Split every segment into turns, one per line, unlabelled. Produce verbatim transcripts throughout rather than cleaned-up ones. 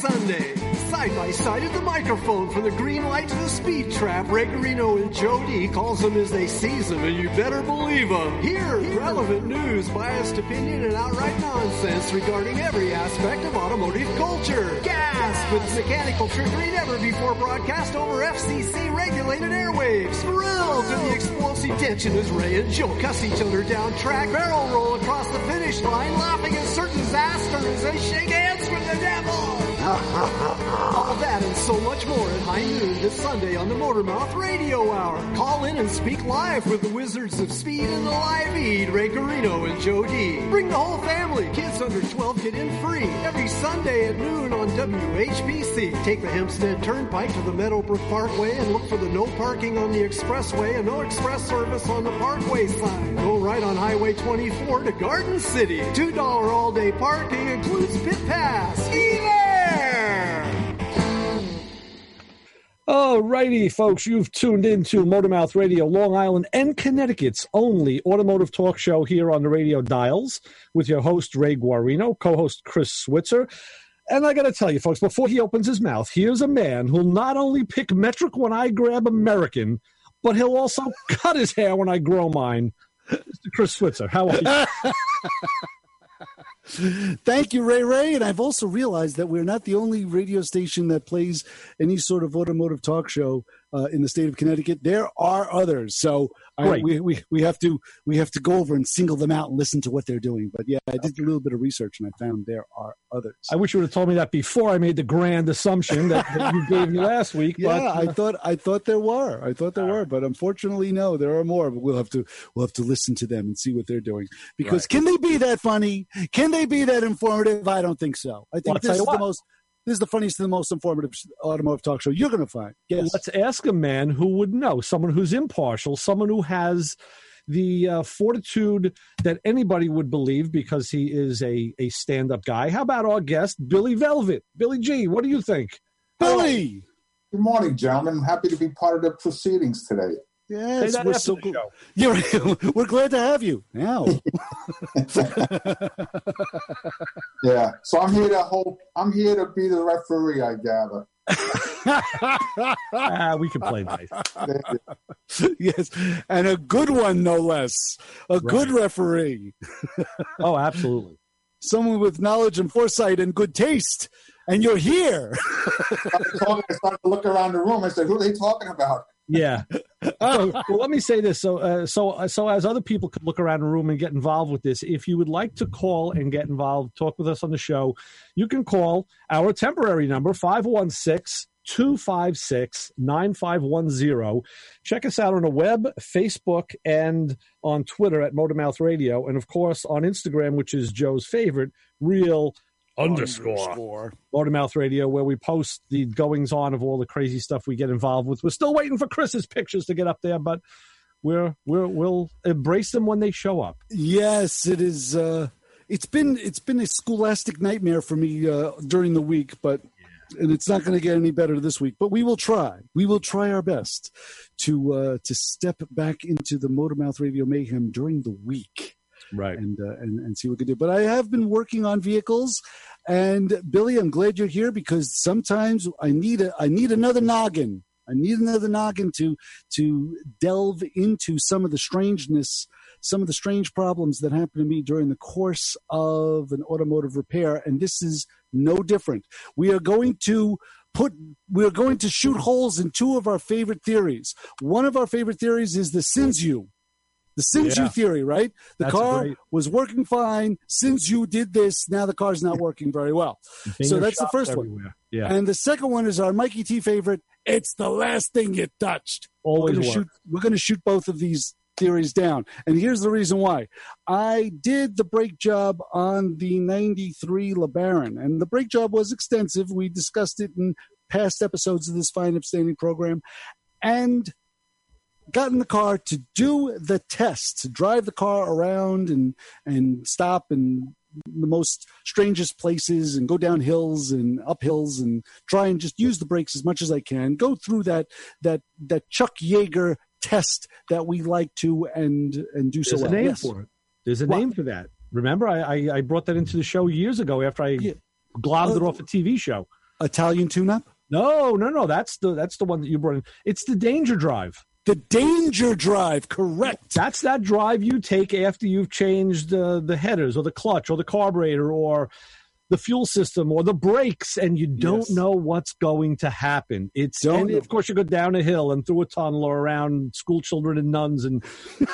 Sunday. Side by side at the microphone, from the green light to the speed trap, Ray Garino and Joe D calls them as they seize them, and you better believe them. Hear relevant news, biased opinion, and outright nonsense regarding every aspect of automotive culture. Gasp with mechanical trickery never before broadcast over F C C-regulated airwaves. Thrilled to the explosive tension as Ray and Joe cuss each other down track, barrel roll across the finish line, laughing at certain disaster as they shake hands with the devil. All that and so much more at high noon this Sunday on the Motormouth Radio Hour. Call in and speak live with the Wizards of Speed and the Live Eat, Ray Garino and Joe D. Bring the whole family. Kids under twelve get in free every Sunday at noon on W H B C. Take the Hempstead Turnpike to the Meadowbrook Parkway and look for the no parking on the expressway and no express service on the Parkway sign. Go right on Highway twenty-four to Garden City. two dollars all-day parking includes pit pass. Be there!
All righty, folks, you've tuned into Motormouth Radio, Long Island and Connecticut's only automotive talk show here on the radio dials with your host, Ray Guarino, co-host Chris Switzer. And I got to tell you, folks, before he opens his mouth, here's a man who'll not only pick metric when I grab American, but he'll also cut his hair when I grow mine. Mister Chris Switzer, how are you?
Thank you, Ray Ray. And I've also realized that we're not the only radio station that plays any sort of automotive talk show uh, in the state of Connecticut. There are others. So I, we, we we have to we have to go over and single them out and listen to what they're doing. But yeah, I did a little bit of research and I found there are others.
I wish you would have told me that before I made the grand assumption that, that you gave me last week.
Yeah,
but, uh,
I thought I thought there were. I thought there were, but unfortunately, no, there are more. But we'll have to we'll have to listen to them and see what they're doing. Because right. Can they be that funny? Can they be that informative? I don't think so. I think
well,
this is the most. This is the funniest and the most informative automotive talk show you're going to find. Yes.
Let's ask a man who would know, someone who's impartial, someone who has the uh, fortitude that anybody would believe because he is a, a stand-up guy. How about our guest, Billy Velvet? Billy G, what do you think?
Billy!
Good morning, gentlemen. I'm happy to be part of the proceedings today.
Yes, we're so cool. You're, we're glad to have you now.
Yeah, so I'm here to hold. I'm here to be the referee, I gather.
ah, we can play nice.
Yes, and a good one, no less. A right. Good referee.
Oh, absolutely.
Someone with knowledge and foresight and good taste. And you're here.
I started to look around the room. I said, who are they talking about?
Yeah. So, well, let me say this. So, uh, so, uh, so as other people could look around the room and get involved with this, if you would like to call and get involved, talk with us on the show, you can call our temporary number, five one six, two five six, nine five one zero. Check us out on the web, Facebook, and on Twitter at Motormouth Radio. And, of course, on Instagram, which is Joe's favorite, Real Underscore. Underscore Motormouth Radio, where we post the goings on of all the crazy stuff we get involved with. We're still waiting for Chris's pictures to get up there, but we're we're we'll embrace them when they show up.
Yes, it is. Uh, it's been it's been a scholastic nightmare for me uh, during the week, but and it's not going to get any better this week. But we will try. We will try our best to uh, to step back into the Motormouth Radio mayhem during the week.
Right.
And, uh, and and see what we can do. But I have been working on vehicles. And, Billy, I'm glad you're here because sometimes I need a I need another noggin. I need another noggin to to delve into some of the strangeness, some of the strange problems that happen to me during the course of an automotive repair. And this is no different. We are going to put we're going to shoot holes in two of our favorite theories. One of our favorite theories is the Sinzu. The since yeah. you theory, right? The
That's
car
great.
was working fine. Since you did this, now the car's not working very well. So that's the first
everywhere.
one.
Yeah.
And the second one is our Mikey T favorite. It's the last thing you touched.
Always
we're going to shoot, we're going to shoot both of these theories down. And here's the reason why. I did the brake job on the ninety-three LeBaron, and the brake job was extensive. We discussed it in past episodes of this fine upstanding program. And got in the car to do the test, to drive the car around and and stop in the most strangest places and go down hills and up hills and try and just use the brakes as much as I can. Go through that that that Chuck Yeager test that we like to and and do so
There's
well.
a name
Yes.
for it. There's a
What?
name for that. Remember, I, I I brought that into the show years ago after I
Yeah.
globbed
Oh.
it off a T V show.
Italian tune-up?
No, no, no. That's the that's the one that you brought in. It's the Danger Drive.
The Danger Drive, correct.
That's that drive you take after you've changed uh, the headers or the clutch or the carburetor or the fuel system or the brakes, and you don't yes. know what's going to happen. It's don't and of course you go down a hill and through a tunnel or around school children and nuns, and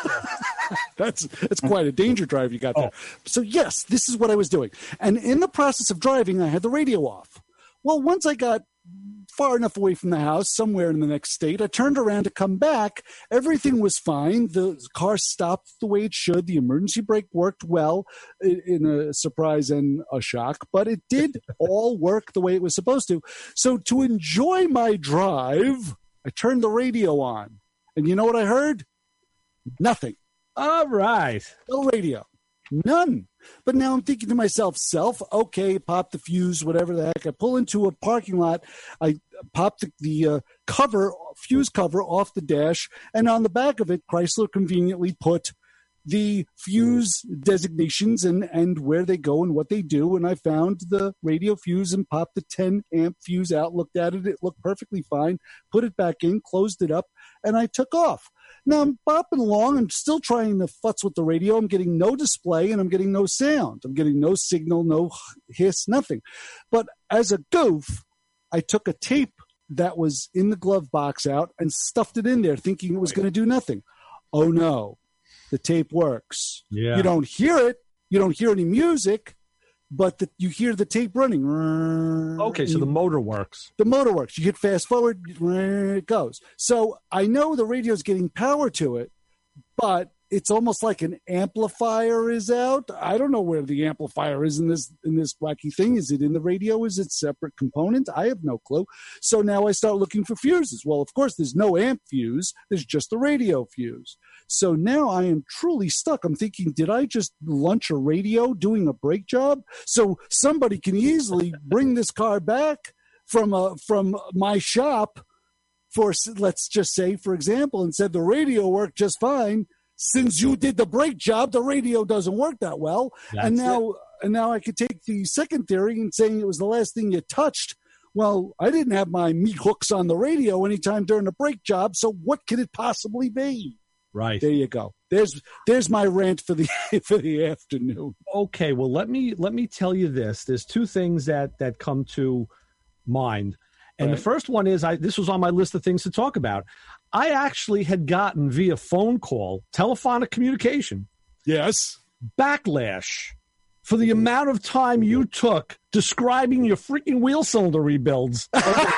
that's that's quite a danger drive you got there. Oh. So yes, this is what I was doing, and in the process of driving, I had the radio off. Well, once I got far enough away from the house, somewhere in the next state, I turned around to come back. Everything was fine. The car stopped the way it should. The emergency brake worked well, in a surprise and a shock, but it did all work the way it was supposed to. So to enjoy my drive, I turned the radio on. And you know what I heard? Nothing.
All right.
No radio. None. But now I'm thinking to myself, self, okay, pop the fuse, whatever the heck. I pull into a parking lot. I pop the, the uh, cover, fuse cover off the dash. And on the back of it, Chrysler conveniently put the fuse designations and, and where they go and what they do. And I found the radio fuse and popped the ten amp fuse out, looked at it. It looked perfectly fine, put it back in, closed it up, and I took off. Now I'm bopping along. I'm still trying to futz with the radio. I'm getting no display and I'm getting no sound. I'm getting no signal, no hiss, nothing. But as a goof, I took a tape that was in the glove box out and stuffed it in there thinking it was going to do nothing. Oh, no. The tape works.
Yeah.
You don't hear it. You don't hear any music, but the, you hear the tape running.
Okay, so the motor works.
The motor works. You hit fast forward, it goes. So I know the radio's getting power to it, but it's almost like an amplifier is out. I don't know where the amplifier is in this in this wacky thing. Is it in the radio? Is it separate component? I have no clue. So now I start looking for fuses. Well, of course, there's no amp fuse. There's just the radio fuse. So now I am truly stuck. I'm thinking, did I just lunch a radio doing a brake job? So somebody can easily bring this car back from a, from my shop for, let's just say, for example, and said the radio worked just fine. Since you did the brake job, the radio doesn't work that well. That's and now it. and now I could take the second theory and saying it was the last thing you touched. Well, I didn't have my meat hooks on the radio anytime during the brake job, so what could it possibly be?
Right.
There you go. There's there's my rant for the for the afternoon.
Okay, well let me let me tell you this. There's two things that that come to mind. And right. the first one is I this was on my list of things to talk about. I actually had gotten via phone call, telephonic communication.
Yes.
Backlash for the amount of time you took describing your freaking wheel cylinder rebuilds.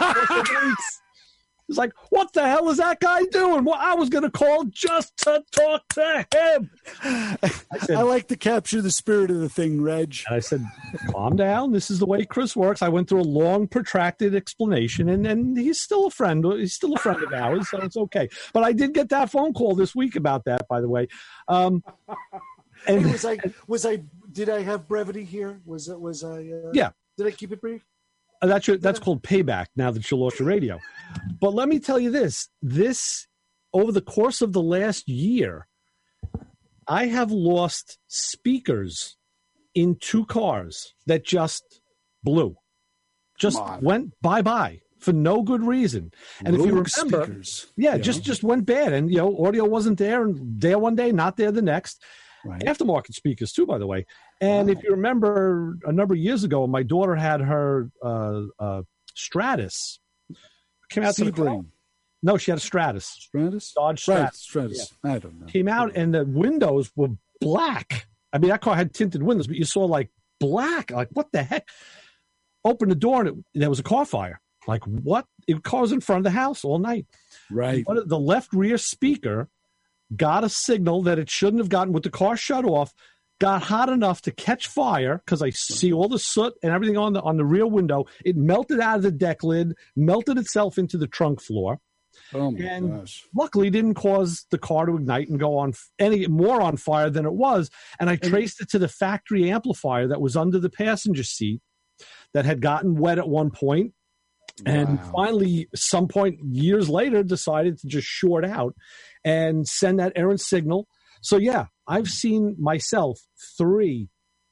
It's like, what the hell is that guy doing? Well, I was going to call just to talk to him.
I, said, I like to capture the spirit of the thing, Reg.
And I said, calm down. This is the way Chris works. I went through a long, protracted explanation, and, and he's still a friend. He's still a friend of ours, so it's okay. But I did get that phone call this week about that, by the way. Um,
and hey, was I, was I, did I have brevity here? Was it, was I, uh,
yeah.
Did I keep it brief?
Uh, that's your, that's called payback now that you lost your radio. But let me tell you this. This, over the course of the last year, I have lost speakers in two cars that just blew. Just went bye-bye for no good reason. And Rogue if you remember, speakers. Yeah, yeah, just just went bad. And, you know, audio wasn't there, and there one day, not there the next. Right. Aftermarket speakers, too, by the way. And wow. if you remember, a number of years ago, my daughter had her uh, uh, Stratus. Came out to the car. No, she had a Stratus.
Stratus?
Dodge Stratus.
Right, Stratus. Yeah. I don't know.
Came out, and the windows were black. I mean, that car had tinted windows, but you saw, like, black. Like, what the heck? Opened the door, and it, there was a car fire. Like, what? It car was in front of the house all night.
Right.
But the left rear speaker got a signal that it shouldn't have gotten with the car shut off, got hot enough to catch fire because I see all the soot and everything on the on the rear window. It melted out of the deck lid, melted itself into the trunk floor.
Oh my
and
gosh.
Luckily didn't cause the car to ignite and go on any more on fire than it was. And I traced it to the factory amplifier that was under the passenger seat that had gotten wet at one point. And wow. finally, some point years later, decided to just short out and send that errant signal. So, yeah, I've seen myself three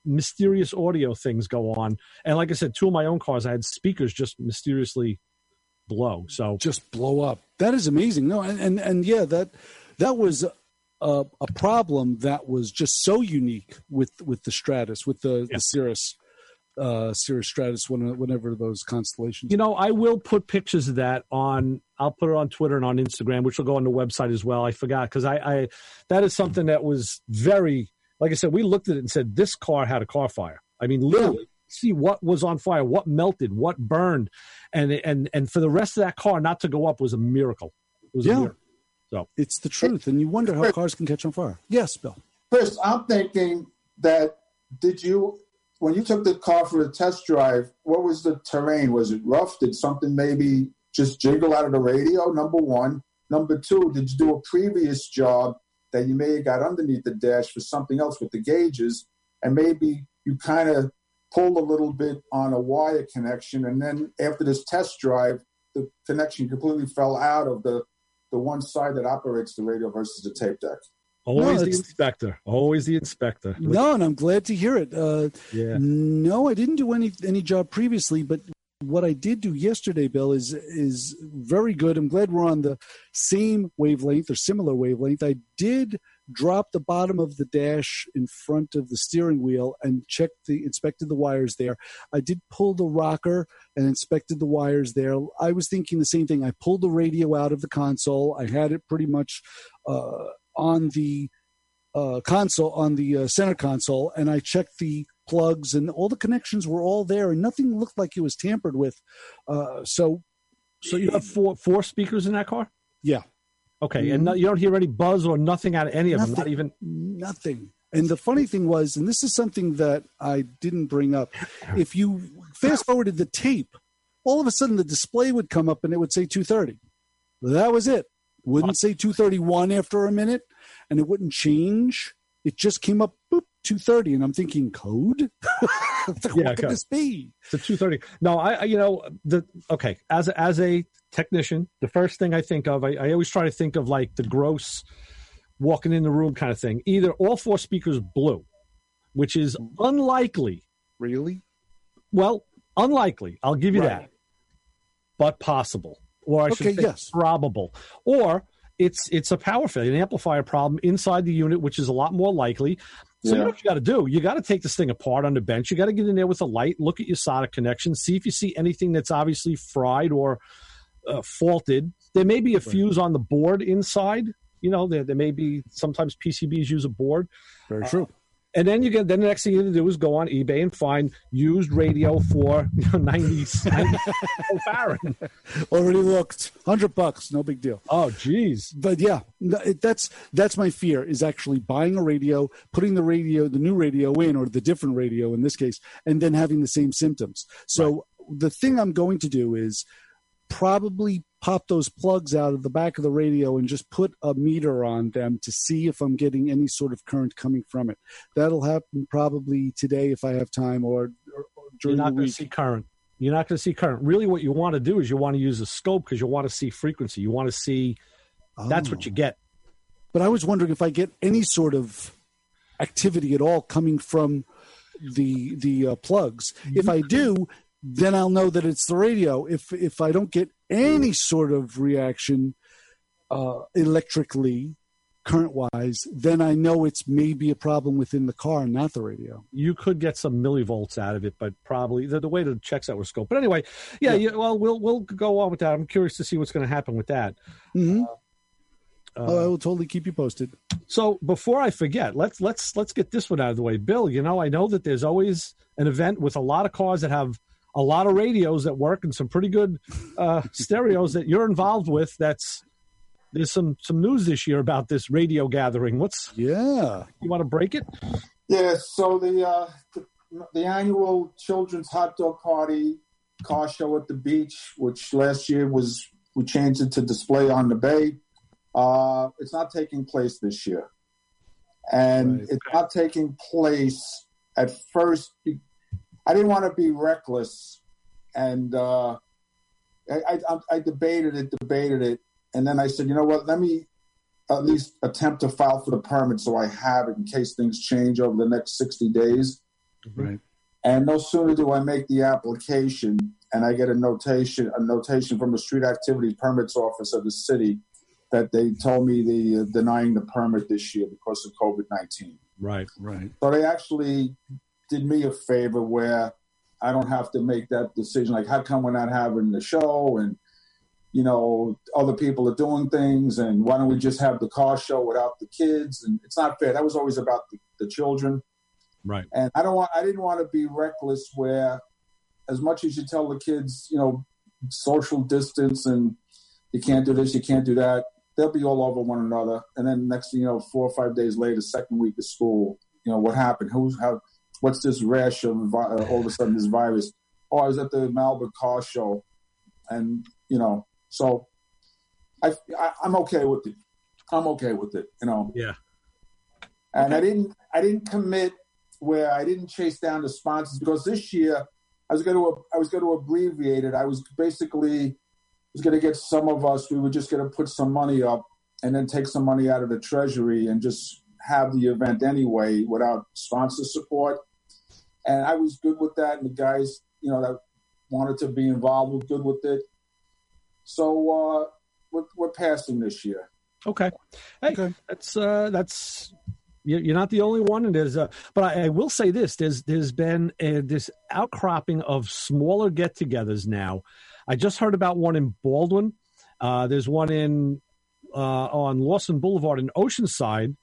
mysterious audio things go on. And like I said, two of my own cars, I had speakers just mysteriously blow. So
just blow up. That is amazing. No, and and, and yeah, that that was a, a problem that was just so unique with, with the Stratus, with the, yeah. the Cirrus. Uh, Cirrus Stratus, whenever those constellations.
You know, I will put pictures of that on. I'll put it on Twitter and on Instagram, which will go on the website as well. I forgot because I, I, that is something that was very, like I said, we looked at it and said this car had a car fire. I mean, literally, yeah. see what was on fire, what melted, what burned, and and and for the rest of that car not to go up was a miracle. It was
yeah.
a miracle. So
it's the truth, and you wonder how cars can catch on fire. Yes, Bill.
Chris, I'm thinking that did you. When you took the car for a test drive, what was the terrain? Was it rough? Did something maybe just jiggle out of the radio? Number one. Number two, did you do a previous job that you may have got underneath the dash for something else with the gauges, and maybe you kind of pulled a little bit on a wire connection, and then after this test drive, the connection completely fell out of the, the one side that operates the radio versus the tape deck?
Always
no,
the inspector. Always the inspector.
No, and I'm glad to hear it. Uh,
yeah.
No, I didn't do any any job previously, but what I did do yesterday, Bill, is is very good. I'm glad we're on the same wavelength or similar wavelength. I did drop the bottom of the dash in front of the steering wheel and checked the inspected the wires there. I did pull the rocker and inspected the wires there. I was thinking the same thing. I pulled the radio out of the console. I had it pretty much uh, on the uh, console, on the uh, center console, and I checked the plugs, and all the connections were all there, and nothing looked like it was tampered with. Uh, so,
so you have four four speakers in that car?
Yeah.
Okay,
mm-hmm.
and no, you don't hear any buzz or nothing out of any of
nothing,
them, not even
nothing. And the funny thing was, and this is something that I didn't bring up, if you fast forwarded the tape, all of a sudden the display would come up and it would say two thirty. That was it. Wouldn't say two thirty-one after a minute, and it wouldn't change. It just came up, boop, two thirty, and I'm thinking, code? What
yeah,
could this be?
It's a two thirty. No, I, I, you know, the okay, as a, as a technician, the first thing I think of, I, I always try to think of like the gross walking in the room kind of thing. Either all four speakers blew, which is unlikely.
Really?
Well, unlikely. I'll give you
right.
that. But possible. Or I should
okay,
say
yes.
probable. Or it's it's a power failure, an amplifier problem inside the unit, which is a lot more likely. So yeah. you know what you got to do? You got to take this thing apart on the bench. You got to get in there with a light, look at your solder connection, see if you see anything that's obviously fried or uh, faulted. There may be a fuse on the board inside. You know, there there may be sometimes P C Bs use a board.
Very true. Uh,
And then you get. Then the next thing you have to do is go on eBay and find used radio for you know, ninety Farron.
Already looked hundred bucks, no big deal.
Oh, geez.
But yeah, that's that's my fear is actually buying a radio, putting the radio, the new radio in, or the different radio in this case, and then having the same symptoms. So right. the thing I'm going to do is probably pop those plugs out of the back of the radio and just put a meter on them to see if I'm getting any sort of current coming from it. That'll happen probably today if I have time, or, or, or during
You're not
the
going
week.
to see current. You're not going to see current. Really what you want to do is you want to use a scope because you want to see frequency. You want to see oh. that's what you get.
But I was wondering if I get any sort of activity at all coming from the the uh, plugs. If I do, then I'll know that it's the radio. If if I don't get any sort of reaction uh, electrically, current-wise, then I know it's maybe a problem within the car, not the radio.
You could get some millivolts out of it, but probably the, the way to checks out with scope. But anyway, yeah, yeah. You, well, we'll we'll go on with that. I'm curious to see what's going to happen with that.
Mm-hmm.
Uh,
oh, I will totally keep you posted.
So before I forget, let's let's let's get this one out of the way, Bill. You know, I know that there's always an event with a lot of cars that have a lot of radios that work and some pretty good uh, stereos that you're involved with. That's there's some some news this year about this radio gathering. What's
yeah?
You want to break it?
Yeah. So the uh, the, the annual Children's Hot Dog Party car show at the beach, which last year was we changed it to display on the bay. Uh, it's not taking place this year, and right. it's not taking place at first. I didn't want to be reckless, and uh, I, I, I debated it, debated it, and then I said, you know what, let me at least attempt to file for the permit so I have it in case things change over the next sixty days.
Right.
And no sooner do I make the application and I get a notation, a notation from the street activities permits office of the city that they told me the uh, denying the permit this year because of COVID nineteen.
Right,
right.
So they actually did me a favor where I don't have to make that decision. Like, how come we're not having the show? And, you know, other people are doing things. And why don't we just have the car show without the kids? And it's not fair. That was always about the, the children.
Right.
And I don't want, I didn't want to be reckless where as much as you tell the kids, you know, social distance and you can't do this, you can't do that, they'll be all over one another. And then next thing you know, four or five days later, second week of school, you know, what happened? Who's how? What's this rash of uh, all of a sudden this virus? Oh, I was at the Malibu car show, and you know, so I, I I'm okay with it. I'm okay with it, you know.
Yeah.
And okay. I didn't I didn't commit where I didn't chase down the sponsors because this year I was going to I was going to abbreviate it. I was basically was going to get some of us. We were just going to put some money up and then take some money out of the treasury and just have the event anyway without sponsor support. And I was good with that. And the guys, you know, that wanted to be involved were good with it. So uh, we're, we're passing this year.
Okay. Hey, okay. that's, uh, that's, you're not the only one. And there's a, but I, I will say this, there's, there's been a, this outcropping of smaller get-togethers now. I just heard about one in Baldwin. Uh, there's one in, uh, on Lawson Boulevard in Oceanside.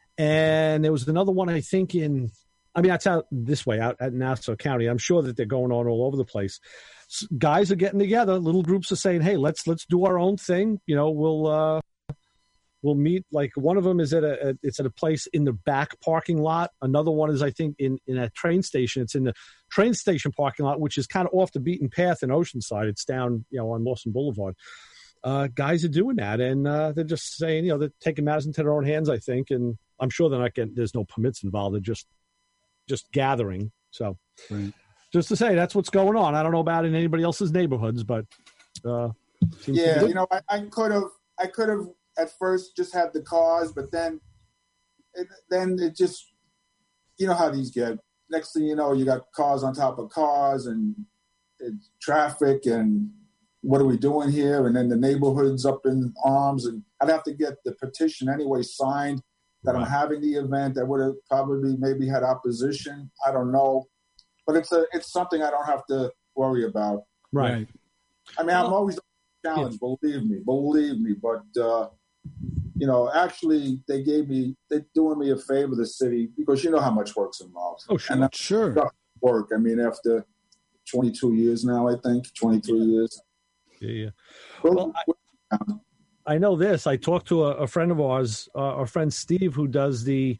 And there was another one, I think, in, I mean, that's out this way, out at Nassau County. I'm sure that they're going on all over the place. S- guys are getting together. Little groups are saying, hey, let's let's do our own thing. You know, we'll uh, we'll meet. Like one of them is at a, a it's at a place in the back parking lot. Another one is, I think, in, in a train station. It's in the train station parking lot, which is kind of off the beaten path in Oceanside. It's down, you know, on Lawson Boulevard. Uh, guys are doing that, and uh, they're just saying, you know, they're taking matters into their own hands, I think, and I'm sure they're not getting, there's no permits involved. They're just, just gathering. So right. Just to say, that's what's going on. I don't know about in anybody else's neighborhoods, but uh,
yeah, you know, I, I could have, I could have at first just had the cars, but then, it, then it just, you know how these get. Next thing you know, you got cars on top of cars and, and traffic and what are we doing here? And then the neighborhood's up in arms, and I'd have to get the petition anyway signed that right. I'm having the event. That would have probably maybe had opposition. I don't know, but it's a it's something I don't have to worry about.
Right.
I mean, I'm always challenged. Yeah. Believe me, believe me. But uh, you know, actually, they gave me they're doing me a favor, the city, because you know how much work's involved.
Oh, sure,
and that's
sure.
Work. I mean, after twenty-two years now, I think twenty-three
yeah.
years.
Yeah, yeah. Well, I, I know this. I talked to a, a friend of ours, uh, our friend Steve, who does the.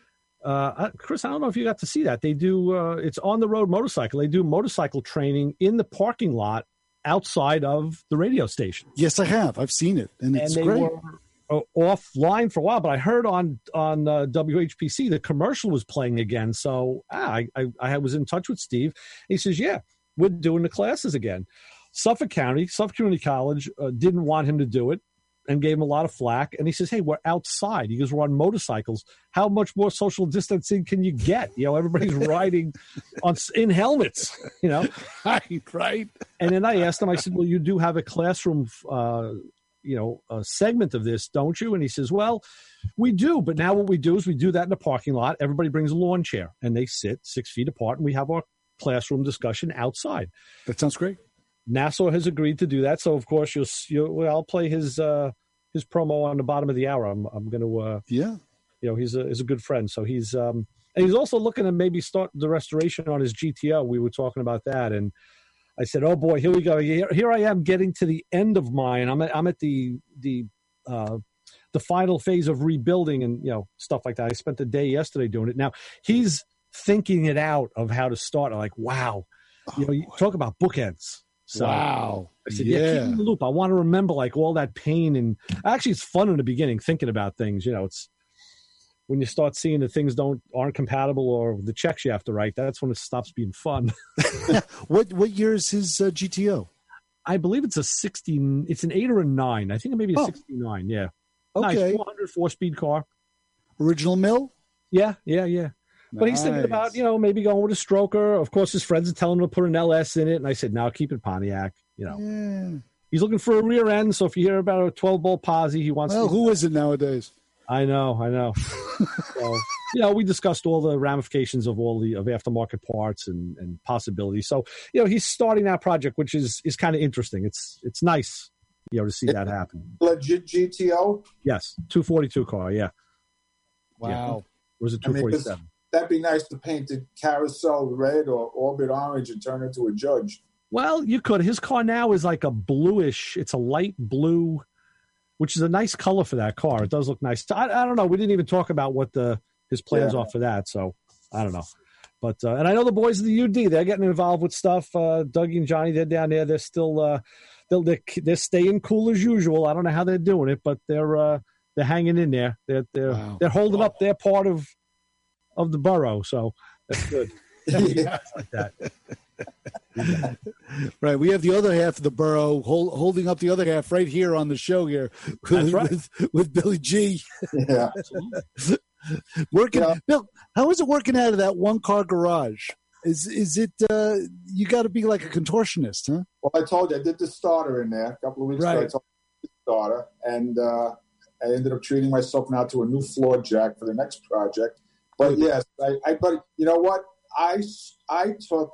Uh, Chris, I don't know if you got to see that. They do. Uh, it's on the road motorcycle. They do motorcycle training in the parking lot outside of the radio station.
Yes, I have. I've seen it, and it's
and they
great.
Were, uh, offline for a while, but I heard on on uh, W H P C the commercial was playing again. So ah, I, I I was in touch with Steve. He says, "Yeah, we're doing the classes again." Suffolk County, Suffolk Community College uh, didn't want him to do it and gave him a lot of flack. And he says, hey, we're outside. He goes, we're on motorcycles. How much more social distancing can you get? You know, everybody's riding on in helmets, you know.
Right, right.
And then I asked him, I said, well, you do have a classroom, uh, you know, a segment of this, don't you? And he says, well, we do. But now what we do is we do that in the parking lot. Everybody brings a lawn chair and they sit six feet apart and we have our classroom discussion outside.
That sounds great.
Nassau has agreed to do that, so of course you'll. you'll well, I'll play his uh, his promo on the bottom of the hour. I'm I'm going to. Uh,
yeah.
You know, he's a he's a good friend, so he's um and he's also looking to maybe start the restoration on his G T O. We were talking about that, and I said, oh boy, here we go. Here, here I am getting to the end of mine. I'm at, I'm at the the uh, the final phase of rebuilding and you know stuff like that. I spent the day yesterday doing it. Now he's thinking it out of how to start. I'm like, wow, you know, you talk about bookends. So
wow.
I said, yeah, yeah, keep me in the loop. I want to remember like all that pain. And actually it's fun in the beginning thinking about things. You know, it's when you start seeing that things don't aren't compatible or the checks you have to write, that's when it stops being fun.
what what year is his uh, G T O?
I believe it's a sixteen. It's an eight or a nine. I think it may be a oh. sixty-nine. Yeah.
Okay.
Nice four hundred four speed car.
Original mill?
Yeah, yeah, yeah. But he's thinking about, you know, maybe going with a stroker. Of course, his friends are telling him to put an L S in it. And I said, no, keep it Pontiac. You know,
Yeah.
he's looking for a rear end. So if you hear about a twelve bolt posi, he wants
Well,
to.
who is it nowadays?
I know, I know. So, you know, we discussed all the ramifications of all the of aftermarket parts and, and possibilities. So, you know, he's starting that project, which is is kind of interesting. It's it's nice, you know, to see that happen.
Legit G T O?
Yes, two forty-two car, yeah.
Wow.
Yeah. Or was it
I mean,
two forty-seven?
that'd be nice to paint the carousel red or orbit orange and turn it into a Judge.
Well, you could. His car now is like a bluish. It's a light blue, which is a nice color for that car. It does look nice. I, I don't know. We didn't even talk about what the his plans
Yeah.
are for that. So I don't know. But uh, and I know the boys of the U D, they're getting involved with stuff. Uh, Dougie and Johnny, they're down there. They're still uh, they're, they're they're staying cool as usual. I don't know how they're doing it, but they're uh, they're hanging in there. They're they're
Wow.
they're holding up their part of of the borough. So that's good.
Yeah.
Like that.
Right. We have the other half of the borough hold, holding up the other half right here on the show here with,
That's right.
with, with Billy G.
Yeah.
Working,
Yeah.
Bill, how is it working out of that one car garage? Is is it, uh, you got to be like a contortionist, huh?
Well, I told you, I did the starter in there a couple of weeks ago. I
Right.
told you the starter, and uh, I ended up treating myself now to a new floor jack for the next project. But yes, I, I but you know what? I, I took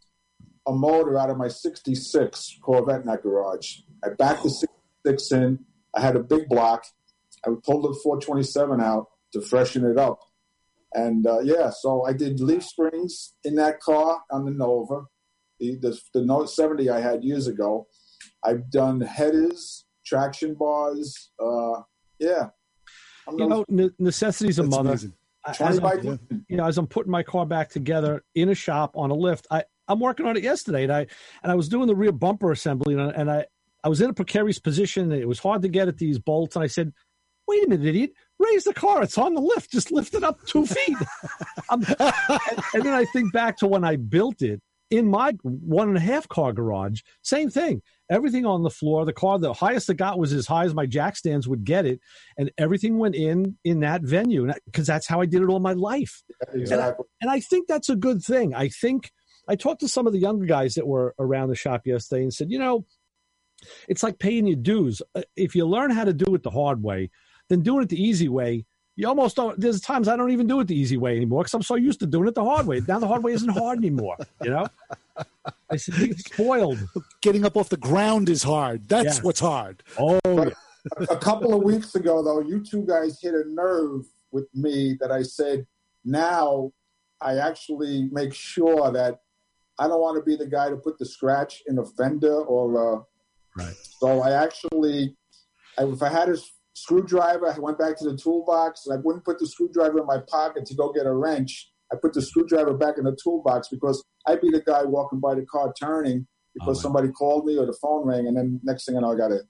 a motor out of my sixty-six Corvette in that garage. I backed the sixty-six in. I had a big block. I pulled the four twenty-seven out to freshen it up. And, uh, yeah, so I did leaf springs in that car on the Nova, the, the, the Note seventy I had years ago. I've done headers, traction bars. Uh, yeah. I'm
You know, ne- necessity's a
That's
mother.
amazing.
I-
twenty
as
by
I'm-
ten.
you know, as I'm putting my car back together in a shop on a lift, I, I'm working on it yesterday, and I and I was doing the rear bumper assembly, and I, and I, I was in a precarious position. And it was hard to get at these bolts, and I said, "Wait a minute, idiot! Raise the car. It's on the lift. Just lift it up two feet." I'm, and, and then I think back to when I built it in my one and a half car garage. Same thing. Everything on the floor. The car, the highest it got was as high as my jack stands would get it, and everything went in in that venue because that's how I did it all my life.
Exactly.
And I think that's a good thing. I think I talked to some of the younger guys that were around the shop yesterday and said, you know, it's like paying your dues. Uh, If you learn how to do it the hard way, then doing it the easy way, you almost don't. There's times I don't even do it the easy way anymore because I'm so used to doing it the hard way. Now the hard way isn't hard anymore, you know? I said, you get spoiled.
Getting up off the ground is hard. That's
Yes.
what's hard.
Oh,
But a couple of weeks ago, though, you two guys hit a nerve with me that I said, now I actually make sure that I don't want to be the guy to put the scratch in a fender or uh,
right.
so I actually, I, if I had a screwdriver, I went back to the toolbox. And I wouldn't put the screwdriver in my pocket to go get a wrench. I put the screwdriver back in the toolbox because I'd be the guy walking by the car turning because
Oh, wow.
somebody called me or the phone rang, and then next thing I know, I got it.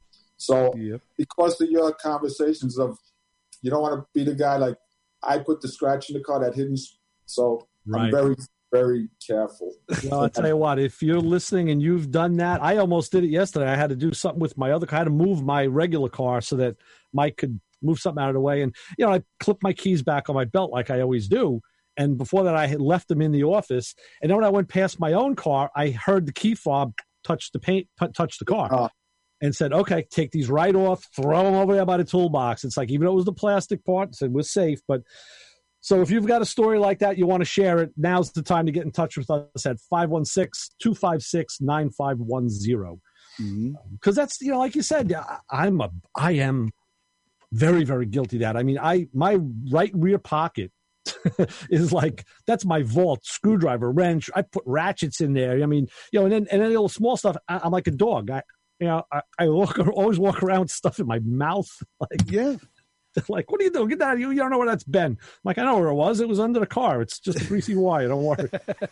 So
Yep.
because of your conversations of you don't want to be the guy like I put the scratch in the car that hidden. So
Right.
I'm very, very careful.
Well, I'll tell you what, if you're listening and you've done that, I almost did it yesterday. I had to do something with my other car. I had to move my regular car so that Mike could move something out of the way. And, you know, I clipped my keys back on my belt like I always do. And before that, I had left them in the office. And then when I went past my own car, I heard the key fob touch the paint, t- touch the car.
Uh,
And said, okay, take these right off, throw them over there by the toolbox. It's like, even though it was the plastic part, said we're safe. But so if you've got a story like that, you want to share it, now's the time to get in touch with us at five one six, two five six, nine five one zero.
Mhm.
Because that's, you know, like you said, I- I'm a, I am very, very guilty of that. I mean, I, my right rear pocket is like, that's my vault, screwdriver, wrench. I put ratchets in there. I mean, you know, and then, and then little small stuff. I, I'm like a dog. I, you know, I, I walk, always walk around with stuff in my mouth. Like,
Yeah.
like, what are you doing? Get that. You, you don't know where that's been. I'm like, I know where it was. It was under the car. It's just a greasy wire. Don't worry.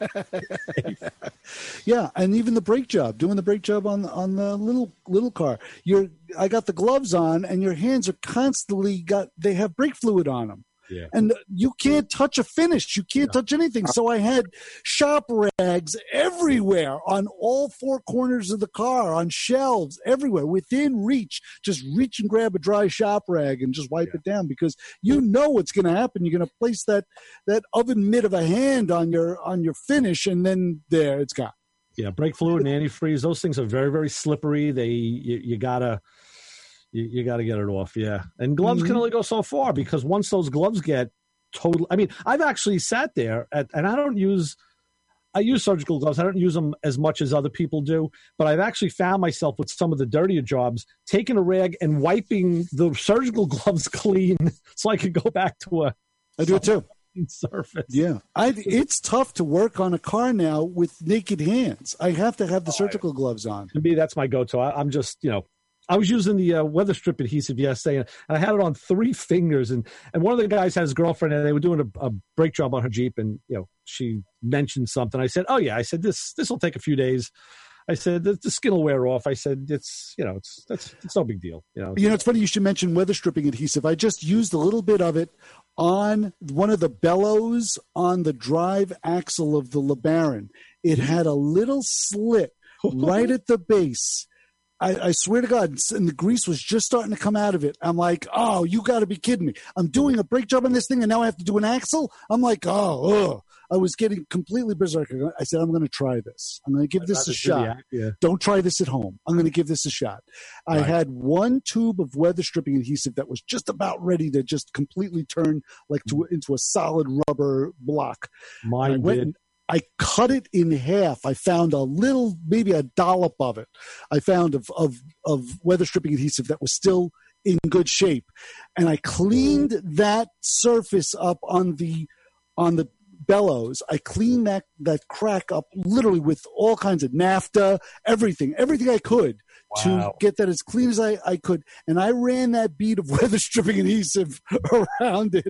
Yeah, and even the brake job, doing the brake job on on the little little car. You're, I got the gloves on, and your hands are constantly got. They have brake fluid on them.
Yeah.
And you can't touch a finish. You can't touch anything. So I had shop rags everywhere on all four corners of the car, on shelves, everywhere, within reach. Just reach and grab a dry shop rag and just wipe yeah. it down, because you know what's going to happen. You're going to place that that oven mitt of a hand on your on your finish, and then there, it's gone.
Yeah, brake fluid and antifreeze, those things are very, very slippery. They you, you gotta you, you gotta get it off. Yeah, and gloves mm-hmm. can only go so far, because once those gloves get total, I mean, I've actually sat there at, and I don't use I use surgical gloves. I don't use them as much as other people do, but I've actually found myself with some of the dirtier jobs taking a rag and wiping the surgical gloves clean so I could go back to a.
I do it too.
Surface.
Yeah, I, it's tough to work on a car now with naked hands. I have to have the surgical gloves on.
To me, that's my go-to. I, I'm just, you know, I was using the uh, weather strip adhesive yesterday, and I had it on three fingers. And, and one of the guys had his girlfriend, and they were doing a, a brake job on her Jeep, and you know, she mentioned something. I said, "Oh yeah," I said, "This this will take a few days." I said, the, the skin will wear off. I said, it's, you know, it's, that's, it's no big deal. You know,
you know, it's funny you should mention weather stripping adhesive. I just used a little bit of it on one of the bellows on the drive axle of the LeBaron. It had a little slit right at the base. I, I swear to God, and the grease was just starting to come out of it. I'm like, oh, you got to be kidding me. I'm doing a brake job on this thing, and now I have to do an axle? I'm like, oh, ugh. I was getting completely berserk. I said, I'm going to try this. I'm going to give this a shot.
Yeah.
Don't try this at home. I'm going to give this a shot. Right. I had one tube of weather stripping adhesive that was just about ready to just completely turn like to, into a solid rubber block.
Mine
I went
did.
And I cut it in half. I found a little, maybe a dollop of it. I found of, of, of weather stripping adhesive that was still in good shape. And I cleaned that surface up on the, on the, bellows. I cleaned that, that crack up literally with all kinds of naphtha, everything, everything I could wow. to get that as clean as I, I could. And I ran that bead of weather stripping adhesive around it.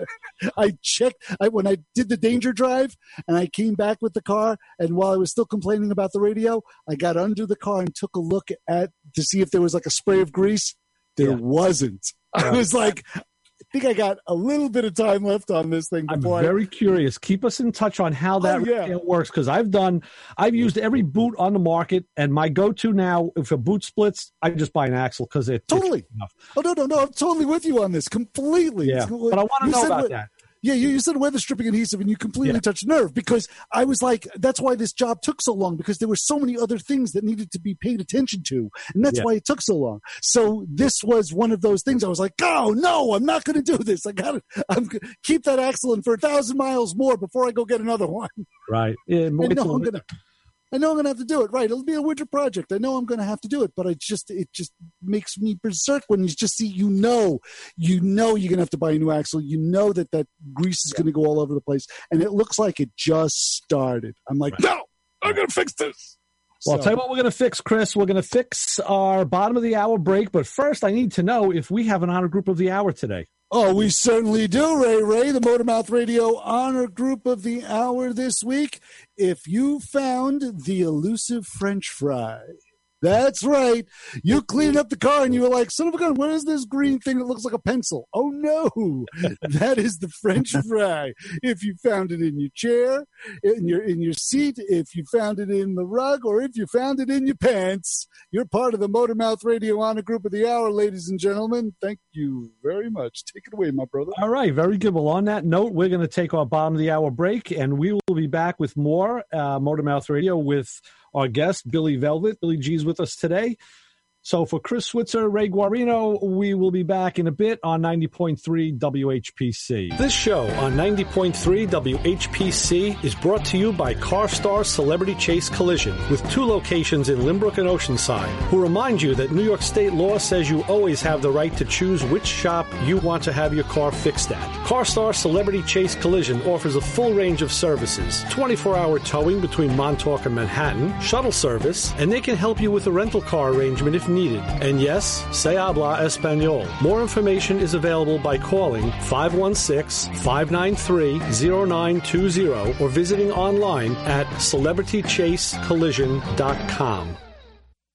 I checked I, when I did the danger drive, and I came back with the car. And while I was still complaining about the radio, I got under the car and took a look at to see if there was like a spray of grease. There yeah. wasn't. Yeah. I was like, I think I got a little bit of time left on this thing.
I'm very I... curious. Keep us in touch on how that
oh, yeah.
works, because I've done, I've used every boot on the market, and my go-to now, if a boot splits, I just buy an axle because it
totally. Oh no, no, no! I'm totally with you on this completely.
Yeah, but I want to know about what, that.
Yeah, you, you said weather stripping adhesive, and you completely
yeah.
touched nerve, because I was like, that's why this job took so long, because there were so many other things that needed to be paid attention to, and that's yeah. why it took so long. So this was one of those things. I was like, oh no, I'm not going to do this. I got to I'm keep that axle in for a thousand miles more before I go get another one.
Right. Yeah,
I know I'm going to. I know I'm going to have to do it. Right. It'll be a winter project. I know I'm going to have to do it, but I just, it just makes me berserk when you just see, you know, you know, you're going to have to buy a new axle. You know that that grease is yeah. going to go all over the place. And it looks like it just started. I'm like, right. no, I'm going to fix this.
Well,
so.
I'll tell you what we're going to fix, Chris. We're going to fix our bottom of the hour break. But first, I need to know if we have an honor group of the hour today.
Oh, we certainly do, Ray Ray, the Motormouth Radio honor group of the hour this week. If you found the elusive French fry, that's right. You cleaned up the car and you were like, son of a gun, what is this green thing that looks like a pencil? Oh, no, that is the French fry. If you found it in your chair, in your in your seat, if you found it in the rug, or if you found it in your pants, you're part of the Motormouth Radio honor group of the hour, ladies and gentlemen. Thank you very much. Take it away, my brother.
All right, very good. Well, on that note, we're going to take our bottom of the hour break, and we will be back with more uh, Motormouth Radio with our guest, Billy Velvet. Billy G's with us today. So for Chris Switzer, Ray Guarino, we will be back in a bit on ninety point three W H P C. This show on ninety point three W H P C is brought to you by CarStar Celebrity Chase Collision, with two locations in Limbrook and Oceanside, who remind you that New York State law says you always have the right to choose which shop you want to have your car fixed at. CarStar Celebrity Chase Collision offers a full range of services, twenty-four hour towing between Montauk and Manhattan, shuttle service, and they can help you with a rental car arrangement if needed. And yes, se habla español. More information is available by calling five one six, five nine three, zero nine two zero or visiting online at celebrity chase collision dot com.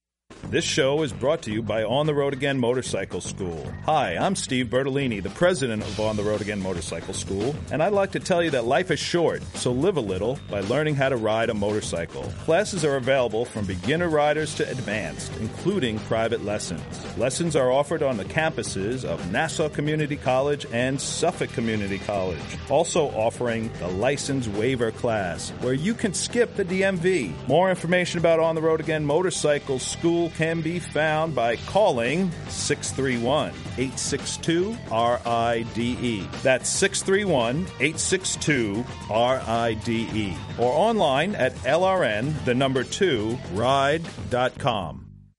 This show is brought to you by On the Road Again Motorcycle School. Hi, I'm Steve Bertolini, the president of On the Road Again Motorcycle School, and I'd like to tell you that life is short, so live a little by learning how to ride a motorcycle. Classes are available from beginner riders to advanced, including private lessons. Lessons are offered on the campuses of Nassau Community College and Suffolk Community College, also offering the license waiver class, where you can skip the D M V. More information about On the Road Again Motorcycle School can be found by calling six three one, eight six two, R I D E. That's six three one, eight six two, R I D E. Or online at L R N, the number two, ride dot com.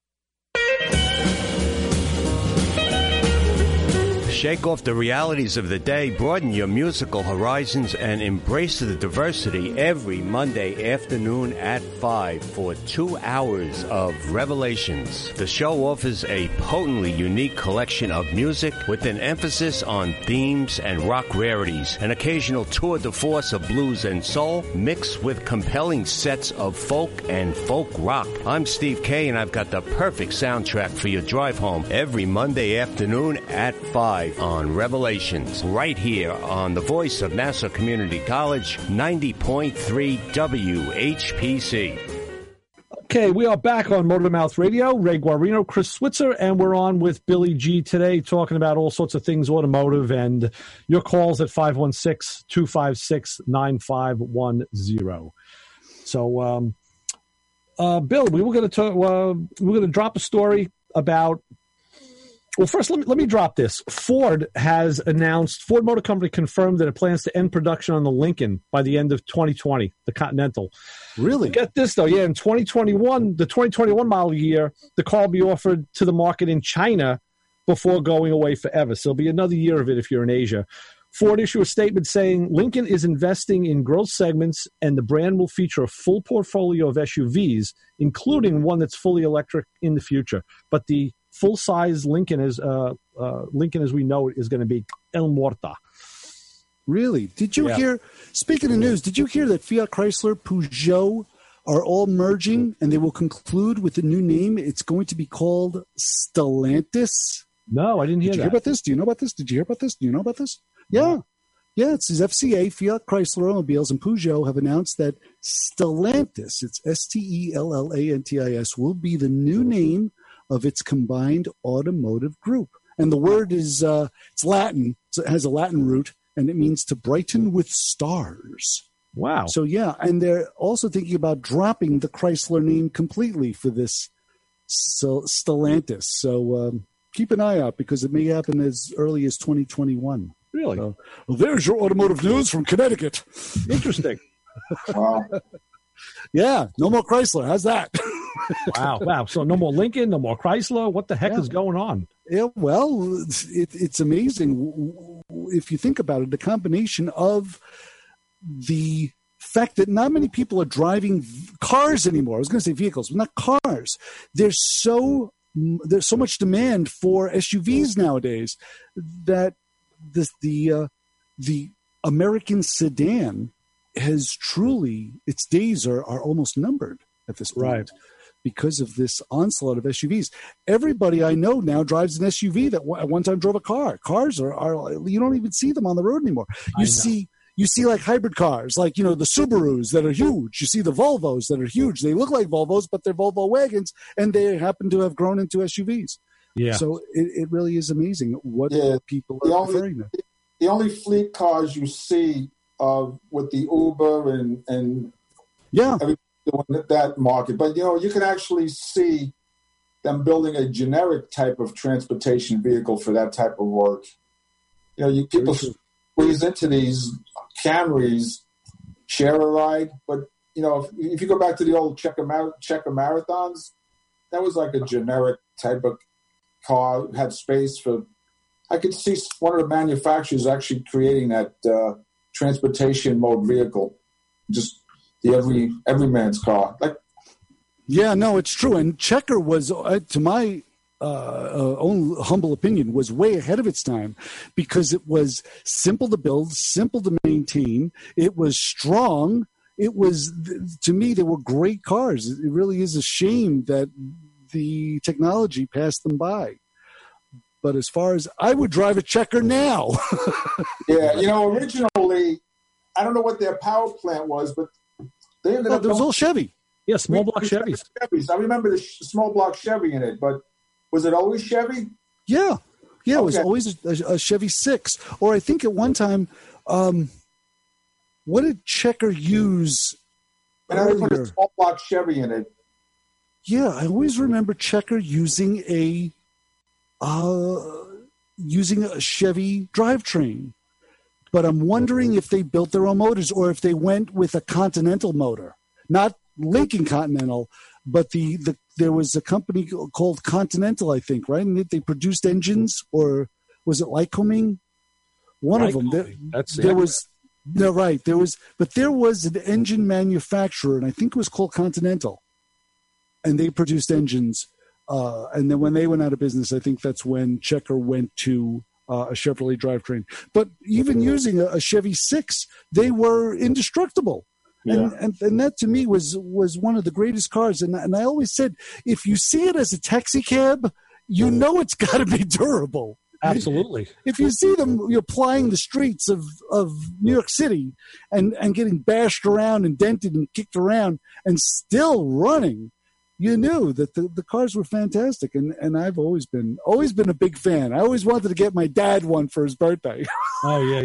Shake off the realities of the day, broaden your musical horizons, and embrace the diversity every Monday afternoon at five for two hours of Revelations. The show offers a potently unique collection of music with an emphasis on themes and rock rarities, an occasional tour de force of blues and soul, mixed with compelling sets of folk and folk rock. I'm Steve Kay, and I've got the perfect soundtrack for your drive home every Monday afternoon at five. On Revelations, right here on the voice of Nassau Community College, ninety point three W H P C.
Okay, we are back on Motormouth Radio. Ray Guarino, Chris Switzer, and we're on with Billy G today talking about all sorts of things automotive, and your calls at five one six, two five six, nine five one zero. So, um, uh, Bill, we were going to talk, uh, we we're going to drop a story about. Well, first, let me, let me drop this. Ford has announced, Ford Motor Company confirmed that it plans to end production on the Lincoln by the end of twenty twenty, the Continental.
Really?
Get this, though. Yeah, in twenty twenty-one, the twenty twenty-one model year, the car will be offered to the market in China before going away forever. So it'll be another year of it if you're in Asia. Ford issued a statement saying Lincoln is investing in growth segments, and the brand will feature a full portfolio of S U Vs, including one that's fully electric in the future. But the full-size Lincoln, is uh, uh, Lincoln as we know it, is going to be El Muerta.
Really? Did you
Yeah.
hear, speaking of news, did you hear that Fiat Chrysler, Peugeot are all merging, and they will conclude with a new name? It's going to be called Stellantis.
No, I didn't hear
Did you
that.
hear about this? Do you know about this? Did you hear about this? Do you know about this? Yeah. Yeah, it says F C A, Fiat Chrysler Automobiles, and Peugeot have announced that Stellantis, it's S T E L L A N T I S, will be the new name of its combined automotive group. And the word is, uh, it's Latin, so it has a Latin root, and it means to brighten with stars.
Wow.
So, yeah, and they're also thinking about dropping the Chrysler name completely for this Stellantis. So um, keep an eye out, because it may happen as early as twenty twenty-one.
Really?
So, well, there's your automotive news from Connecticut.
Interesting.
Wow.
Yeah, no more Chrysler. How's that?
Wow. Wow. So no more Lincoln, no more Chrysler. What the heck
Yeah.
is going on?
Yeah, well, it, it's amazing if you think about it. The combination of the fact that not many people are driving cars anymore. I was going to say vehicles, but not cars. There's so there's so much demand for S U Vs nowadays that the the uh, the American sedan has truly, its days are, are almost numbered at this point.
Right.
Because of this onslaught of S U Vs. Everybody I know now drives an S U V that w- at one time drove a car. Cars are, are, you don't even see them on the road anymore. You see, you see like hybrid cars, like, you know, the Subarus that are huge. You see the Volvos that are huge. They look like Volvos, but they're Volvo wagons, and they happen to have grown into S U Vs.
Yeah.
So it, it really is amazing what
Yeah.
people
The
are
only-
preferring now.
The only fleet cars you see uh, with the Uber and, and
Yeah.
doing that market. But, you know, you can actually see them building a generic type of transportation vehicle for that type of work. You know, you people squeeze into these Camrys, share a ride. But, you know, if, if you go back to the old Checker, Mar- Checker Marathons, that was like a generic type of car, had space for... I could see one of the manufacturers actually creating that uh, transportation mode vehicle, just the every every man's car. Like,
Yeah, no, it's true. And Checker was, uh, to my uh, uh, own humble opinion, was way ahead of its time because it was simple to build, simple to maintain. It was strong. It was, to me, they were great cars. It really is a shame that the technology passed them by. But as far as I would drive a Checker now.
Yeah, you know, originally, I don't know what their power plant was, but they ended
Oh,
up.
there was all Chevy.
Yeah, small block Chevys.
Chevys. I remember the sh- small block Chevy in it, but was it always Chevy?
Yeah. Yeah, it was
Okay.
always a, a Chevy six. Or I think at one time, um, what did Checker use
And I put a
earlier?
small block Chevy in it.
Yeah, I always remember Checker using a uh, using a Chevy drivetrain. But I'm wondering if they built their own motors or if they went with a Continental motor. Not Lincoln Continental, but the, the there was a company called Continental, I think, right? And they produced engines, or was it Lycoming? One of them. There,
That's
there
yeah.
was no right. There was, but there was an engine manufacturer, and I think it was called Continental, and they produced engines. Uh, and then when they went out of business, I think that's when Checker went to uh, a Chevrolet drivetrain. But even using a, a Chevy six, they were indestructible. And,
Yeah.
and and that to me was was one of the greatest cars. And and I always said, if you see it as a taxi cab, you know it's got to be durable.
Absolutely.
If you see them you're plying the streets of, of New York City and, and getting bashed around and dented and kicked around and still running, you knew that the, the cars were fantastic. And, and I've always been always been a big fan. I always wanted to get my dad one for his birthday.
Oh, yeah,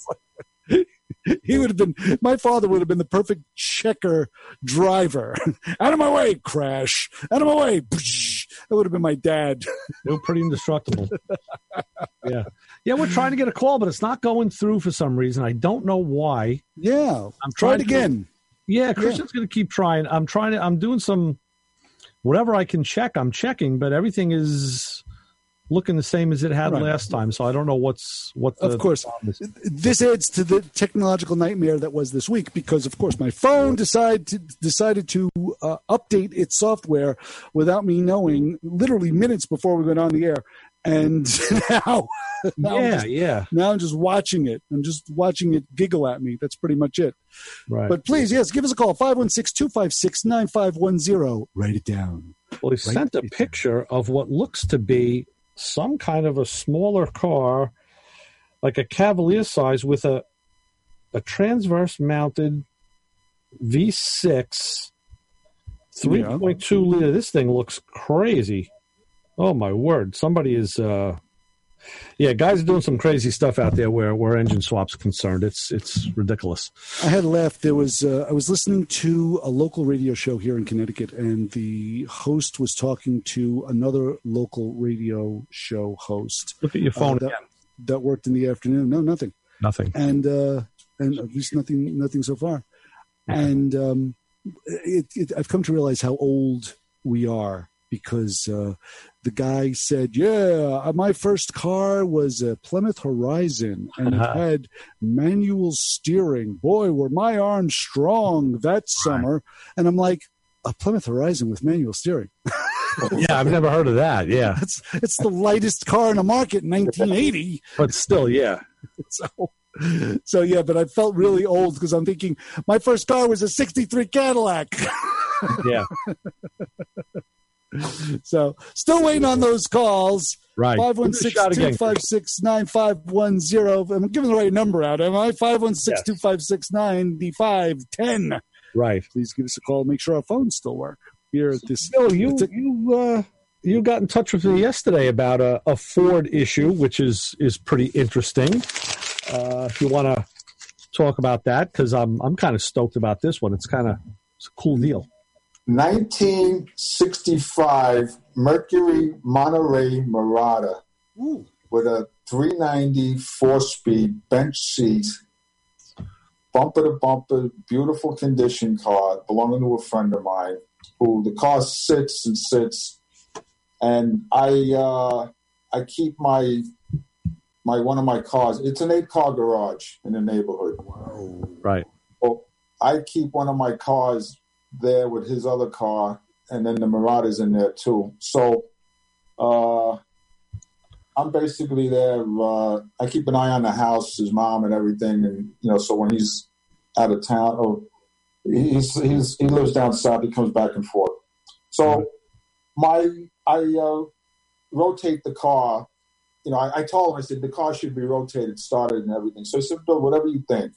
yeah.
He would have been, my father would have been the perfect Checker driver. Out of my way, crash. Out of my way. That would have been my dad.
They were pretty indestructible. Yeah. Yeah, we're trying to get a call, but it's not going through for some reason. I don't know why.
Yeah.
I'm
Try
trying
it
to-
again.
Yeah, Christian's going to keep trying. I'm trying to, I'm doing some, whatever I can check, I'm checking, but everything is looking the same as it had
Right.
last time. So I don't know what's, what the
Of course.
problem is.
This adds to the technological nightmare that was this week because, of course, my phone decided to, decided to uh, update its software without me knowing, literally minutes before we went on the air. And now, now, I'm
Yeah,
just,
yeah.
now I'm just watching it. I'm just watching it giggle at me. That's pretty much it.
Right.
But please, yes, give us a call, five one six, two five six, nine five one zero. Write it down.
Well, he sent a picture of what looks to be some kind of a smaller car, like a Cavalier size, with a a transverse mounted V six, three point two liter. This thing looks crazy. Oh my word! Somebody is, uh, yeah, guys are doing some crazy stuff out there where where engine swap's concerned. It's it's ridiculous.
I had left. There was uh, I was listening to a local radio show here in Connecticut, and the host was talking to another local radio show host.
Look at your phone
uh, that,
again.
that worked in the afternoon. No, nothing.
Nothing.
And uh, and at least nothing nothing so far. Okay. And um, it, it, I've come to realize how old we are because uh, the guy said, yeah, my first car was a Plymouth Horizon, and it had manual steering. Boy, were my arms strong that summer. And I'm like, a Plymouth Horizon with manual steering.
Yeah, I've never heard of that. Yeah.
It's, it's the lightest car in the market in nineteen eighty.
But still, yeah.
So, so yeah, but I felt really old because I'm thinking my first car was a sixty-three Cadillac.
Yeah.
So still waiting on those calls.
Right.
five one six, two five six, nine five one zero. I'm giving the right number out, am I? five one six, two five six, nine five one zero.
Right.
Please give us a call. Make sure our phones still work here at this.
Bill, you you uh, you got in touch with me yesterday about a, a Ford issue, which is is pretty interesting. Uh, if you want to talk about that, because I'm I'm kind of stoked about this one. It's kind of it's a cool deal.
nineteen sixty-five Mercury Monterey Marauder
Ooh.
with a three ninety four-speed bench seat, bumper to bumper, beautiful condition car belonging to a friend of mine who the car sits and sits, and I uh, I keep my my one of my cars. It's an eight-car garage in the neighborhood.
Wow.
Right.
Well, I keep one of my cars there with his other car, and then the Marauder's in there too. So uh, I'm basically there. Uh, I keep an eye on the house, his mom, and everything. And you know, so when he's out of town, or he's, he's he lives down south, he comes back and forth. So my I uh, rotate the car. You know, I, I told him, I said, the car should be rotated, started, and everything. So I said, Bill, whatever you think.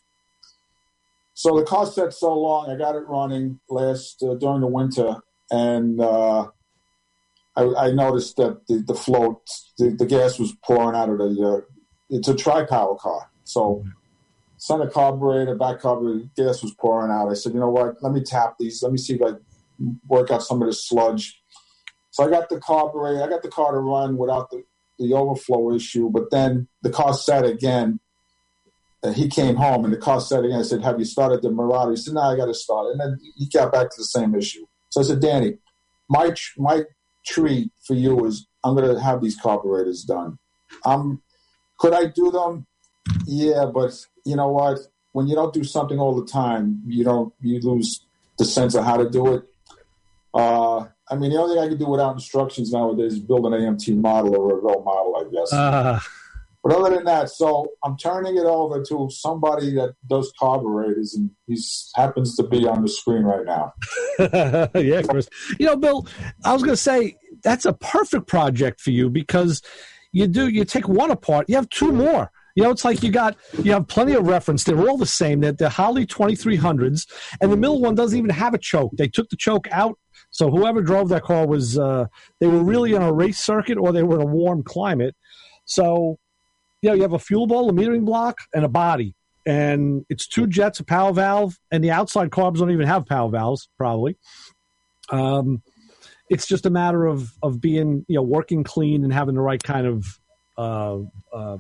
So the car set so long, I got it running last uh, during the winter, and uh, I, I noticed that the, the float, the, the gas was pouring out of the. Uh, it's a tri-power car, so center carburetor, back carburetor, gas was pouring out. I said, you know what? Let me tap these. Let me see if I work out some of this sludge. So I got the carburetor. I got the car to run without the, the overflow issue, but then the car set again. And he came home, and the car set again. I said, have you started the Marauder? He said, no, I got to start. And then he got back to the same issue. So I said, Danny, my my treat for you is I'm going to have these carburetors done. Um, could I do them? Yeah, but you know what? When you don't do something all the time, you don't you lose the sense of how to do it. Uh, I mean, the only thing I can do without instructions nowadays is build an A M T model or a Revell model, I guess. Uh. But other than that, so I'm turning it over to somebody that does carburetors, and he happens to be on the screen right now.
Yeah, Chris. You know, Bill, I was going to say that's a perfect project for you because you do you take one apart, you have two more. You know, it's like you got you have plenty of reference. They're all the same. They're the Holley twenty-three hundreds, and the middle one doesn't even have a choke. They took the choke out, so whoever drove that car was uh, they were really on a race circuit or they were in a warm climate. So. Yeah, you have a fuel bowl, a metering block, and a body. And it's two jets, a power valve, and the outside carbs don't even have power valves, probably. Um, it's just a matter of of being, you know, working clean and having the right kind of, uh, uh,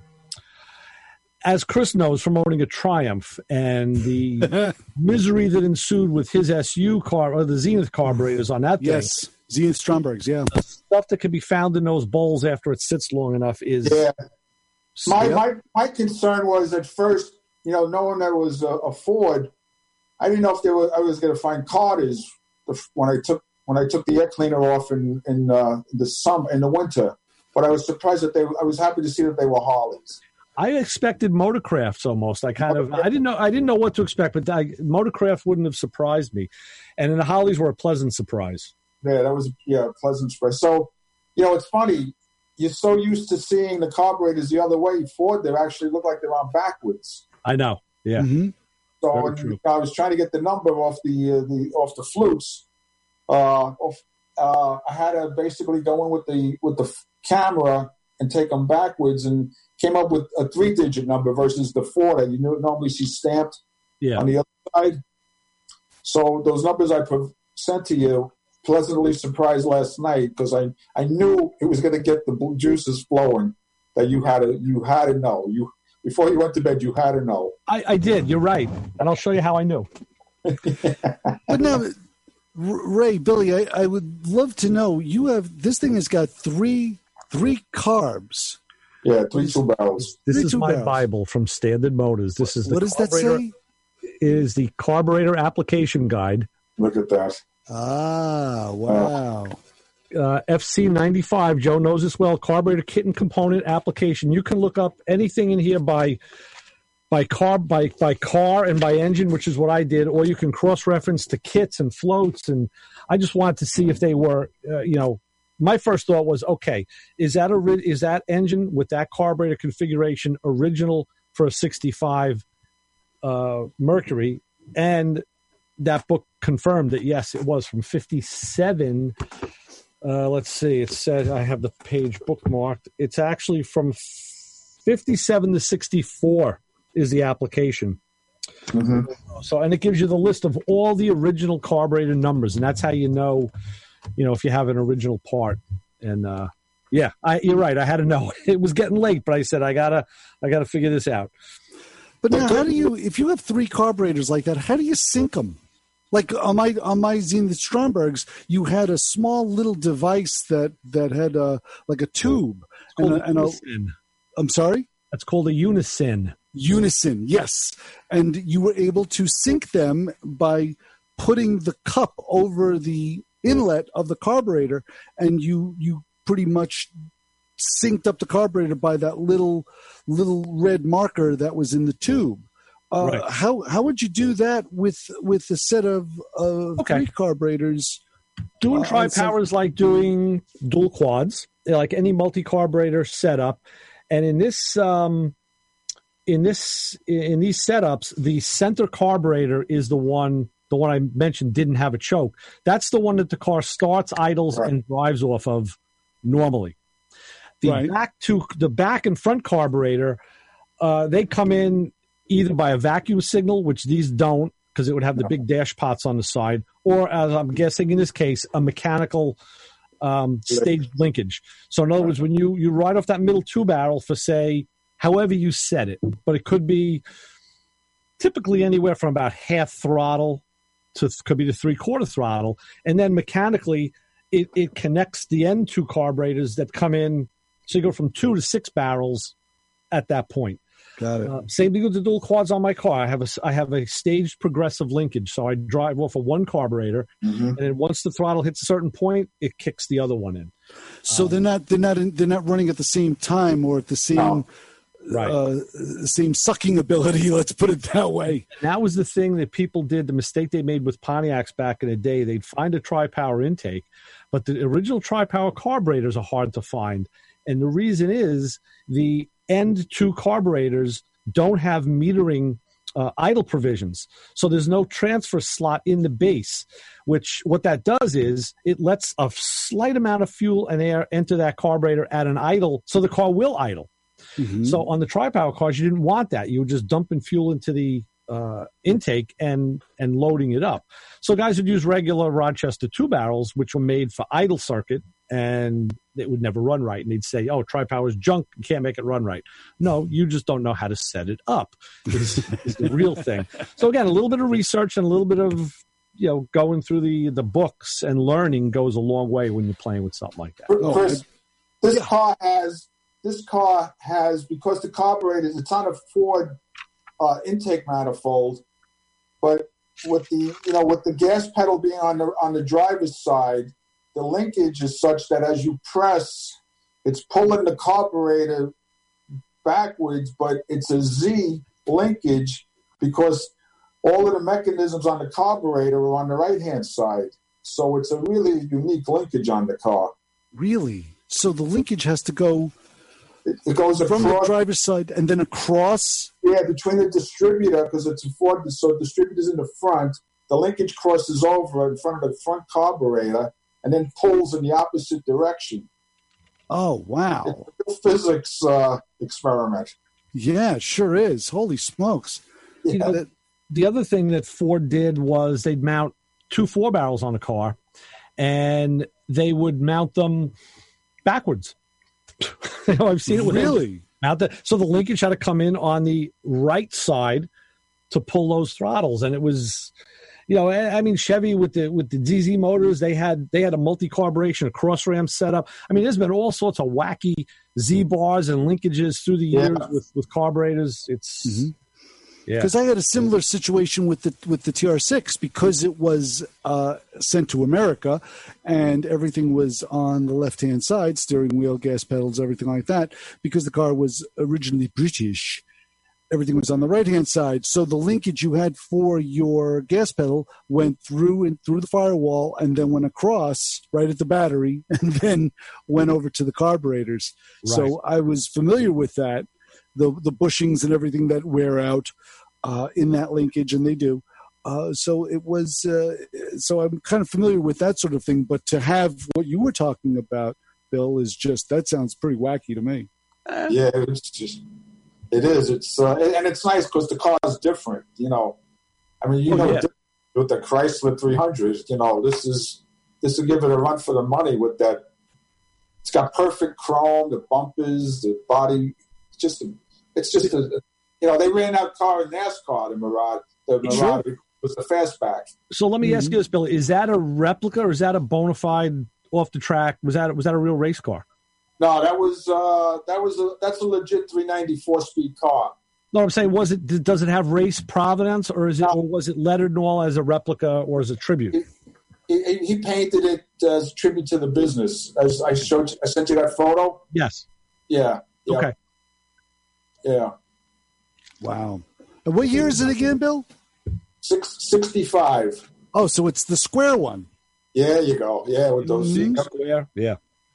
as Chris knows from owning a Triumph and the misery that ensued with his S U car, or the Zenith carburetors on that thing.
Yes, Zenith Strombergs, yeah.
The stuff that can be found in those bowls after it sits long enough is...
Yeah. My,
yep.
my my concern was at first, you know, knowing that it was a, a Ford, I didn't know if there was, I was going to find Carters when I took when I took the air cleaner off in in uh, the summer in the winter. But I was surprised that they. I was happy to see that they were Harleys.
I expected Motorcrafts almost. I kind of I didn't know I didn't know what to expect, but I, Motorcraft wouldn't have surprised me. And then the Harleys were a pleasant surprise.
Yeah, that was yeah a pleasant surprise. So, you know, it's funny. You're so used to seeing the carburetors the other way. Ford, they actually look like they're on backwards.
I know. Yeah.
Mm-hmm.
So when I was trying to get the number off the uh, the off the flutes. Uh, off, uh, I had to basically go in with the with the camera and take them backwards, and came up with a three-digit number versus the four that you normally see stamped
yeah.
on the other side. So those numbers I sent to you. Pleasantly surprised last night because I, I knew it was going to get the juices flowing. That you had to you had to know you before you went to bed. You had to know.
I, I did. You're right, and I'll show you how I knew.
But now, Ray, Billy, I, I would love to know. You have this thing has got three three carbs.
Yeah, three two barrels.
This
three
is my barrels. Bible from Standard Motors. This is the
what does that say?
Is the carburetor application guide.
Look at that.
Ah, wow.
Uh, F C ninety-five, Joe knows this well, carburetor kit and component application. You can look up anything in here by by car, by, by car and by engine, which is what I did, or you can cross-reference the kits and floats. And I just wanted to see if they were, uh, you know, my first thought was, okay, is that, a, is that engine with that carburetor configuration original for a sixty-five uh, Mercury? And that book confirmed that, yes, it was from fifty-seven. Uh, let's see. It said I have the page bookmarked. It's actually from fifty-seven to sixty-four is the application.
Mm-hmm.
So, and it gives you the list of all the original carburetor numbers, and that's how you know, you know, if you have an original part. And uh, yeah, I, you're right. I had to know. It was getting late, but I said I gotta, I gotta figure this out.
But now, how do you? If you have three carburetors like that, how do you sync them? Like on my on my Zenith Strombergs, you had a small little device that, that had a, like a tube. And a, and a, I'm sorry?
That's called a unison.
Unison, yes. And you were able to sync them by putting the cup over the inlet of the carburetor, and you you pretty much synced up the carburetor by that little little red marker that was in the tube. Uh, right. How how would you do that with with a set of uh,
okay.
three carburetors?
Doing
Uh,
tri-power is like doing dual quads, like any multi-carburetor setup. And in this, um, in this, in these setups, the center carburetor is the one, the one I mentioned didn't have a choke. That's the one that the car starts, idles,
Right.
and drives off of normally. The
Right.
back to the back and front carburetor, uh, they come in either by a vacuum signal, which these don't, because it would have the big dash pots on the side, or as I'm guessing in this case, a mechanical um, staged linkage. So in other words, when you, you ride off that middle two barrel for, say, however you set it, but it could be typically anywhere from about half throttle to could be the three quarter throttle. And then mechanically, it, it connects the end two carburetors that come in. So you go from two to six barrels at that point.
Got it.
Uh, same thing with the dual quads on my car. I have a I have a staged progressive linkage, so I drive off of one carburetor,
Mm-hmm.
and then once the throttle hits a certain point, it kicks the other one in.
So they're not they're not in, they're not running at the same time or at the same
No.
Right.
uh, same sucking ability. Let's put it that way.
And that was the thing that people did. The mistake they made with Pontiacs back in the day. They'd find a tri-power intake, but the original tri-power carburetors are hard to find, and the reason is the end two carburetors don't have metering uh, idle provisions. So there's no transfer slot in the base, which what that does is it lets a slight amount of fuel and air enter that carburetor at an idle, so the car will idle.
Mm-hmm.
So on the tri-power cars, you didn't want that. You were just dumping fuel into the uh, intake and and loading it up. So guys would use regular Rochester two barrels, which were made for idle circuit, and it would never run right. And they'd say, "Oh, tri-power is junk. You can't make it run right." No, you just don't know how to set it up. Is, is the real thing. So again, a little bit of research and a little bit of you know going through the the books and learning goes a long way when you're playing with something like that.
Oh,
Chris,
I-
this
yeah.
car has this car has because the carburetor it's on a Ford uh, intake manifold, but with the you know with the gas pedal being on the on the driver's side, the linkage is such that as you press, it's pulling the carburetor backwards, but it's a Z linkage because all of the mechanisms on the carburetor are on the right-hand side. So it's a really unique linkage on the car.
Really? So the linkage has to go
It, it goes
from the
across,
driver's side and then across.
yeah, between the distributor, because it's a Ford, so the distributor's in the front. The linkage crosses over in front of the front carburetor and then pulls in the opposite direction.
Oh, wow.
It's a physics uh, experiment.
Yeah, it sure is. Holy smokes.
Yeah.
You know,
That-
the other thing that Ford did was they'd mount two four barrels on a car, and they would mount them backwards. You know, I've seen it with
really?
mount the, so the linkage had to come in on the right side to pull those throttles, and it was, you know, I I mean Chevy with the with the D Z motors, they had they had a multi carburation, a cross ram setup. I mean, there's been all sorts of wacky Z bars and linkages through the years
Yeah.
with with carburetors. It's
Mhm.
yeah.
Because I had a similar situation with the with the T R six because it was uh, sent to America, and everything was on the left hand side, steering wheel, gas pedals, everything like that. Because the car was originally British, everything was on the right hand side. So the linkage you had for your gas pedal went through and through the firewall, and then went across right at the battery, and then went over to the carburetors.
Right.
So I was familiar with that. The, the bushings and everything that wear out uh, in that linkage, and they do. Uh, so it was. Uh, so I'm kind of familiar with that sort of thing. But to have what you were talking about, Bill, is just that sounds pretty wacky to me.
Yeah, it's just it is. It's uh, and it's nice because the car is different. You know, I mean, you
Oh,
know,
yeah.
with the Chrysler three hundred, you know, this is this will give it a run for the money with that. It's got perfect chrome, the bumpers, the body. It's just, a, it's just a, you know, they ran that car in NASCAR, the Mirage. The Mirage
Sure.
was the fastback.
So let me ask you this, Bill: is that a replica or is that a bona fide off the track? Was that was that a real race car?
No, that was uh, that was a, that's a legit three ninety four speed car.
No, I'm saying, was it? Does it have race provenance, or is it, or was it lettered and all as a replica or as a tribute?
He, he painted it as a tribute to the business. As I showed, you, I sent you that photo.
Yes.
Yeah. yeah
Okay.
Yeah.
Wow. And what year is it again, Bill?
Six, sixty-five.
Oh, so it's the square one.
Yeah, you go. Yeah, with those
Mhm.
seats.
Square. Yeah.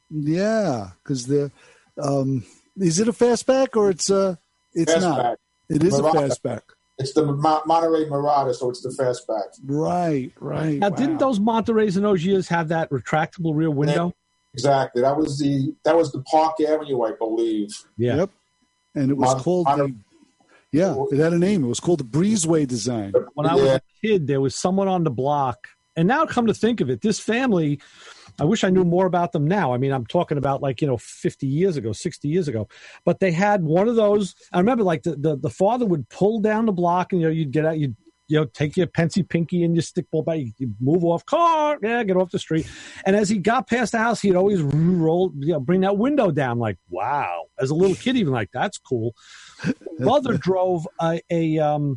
Yeah, because the um, is it a fastback or it's uh it's not?
Fastback.
It is
Marauder.
a fastback.
It's the Mo- Monterey Marauder, so it's the fastback.
Right, right.
Now,
wow.
didn't those Monterey's in those years have that retractable rear window?
Exactly. That was the that was the Park Avenue, I believe.
Yeah.
Yep. And it was
Mon-
called
Mon-
the, yeah, it had a name. It was called the Breezeway design.
When I was
Yeah.
a kid, there was someone on the block, and now come to think of it, this family, I wish I knew more about them now. I mean, I'm talking about like, you know, fifty years ago, sixty years ago, but they had one of those. I remember like the, the, the father would pull down the block and, you know, you'd get out, you'd, you know, take your Pensy Pinky and your stick ball back, you move off, car, yeah, get off the street. And as he got past the house, he'd always roll, you know, bring that window down like, wow. As a little kid, even like, that's cool. Mother drove a, a um,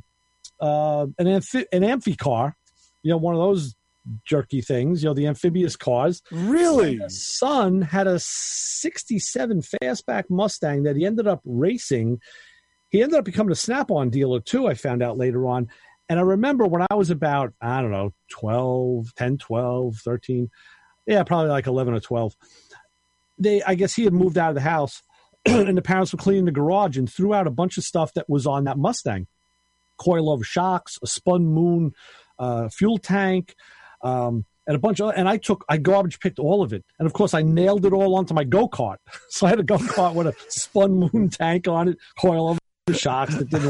uh, an, amphi- an amphi car, you know, one of those jerky things, you know, the amphibious cars.
Really?
His son had a sixty-seven fastback Mustang that he ended up racing. He ended up becoming a Snap-on dealer too, I found out later on. And I remember when I was about, I don't know, twelve, ten, twelve, thirteen, yeah, probably like eleven or twelve. They, I guess he had moved out of the house and the parents were cleaning the garage and threw out a bunch of stuff that was on that Mustang. Coilover shocks, a spun moon, uh, fuel tank, um, and a bunch of, and I took, I garbage picked all of it. And of course I nailed it all onto my go-kart. So I had a go-kart with a spun moon tank on it, coilover shocks that didn't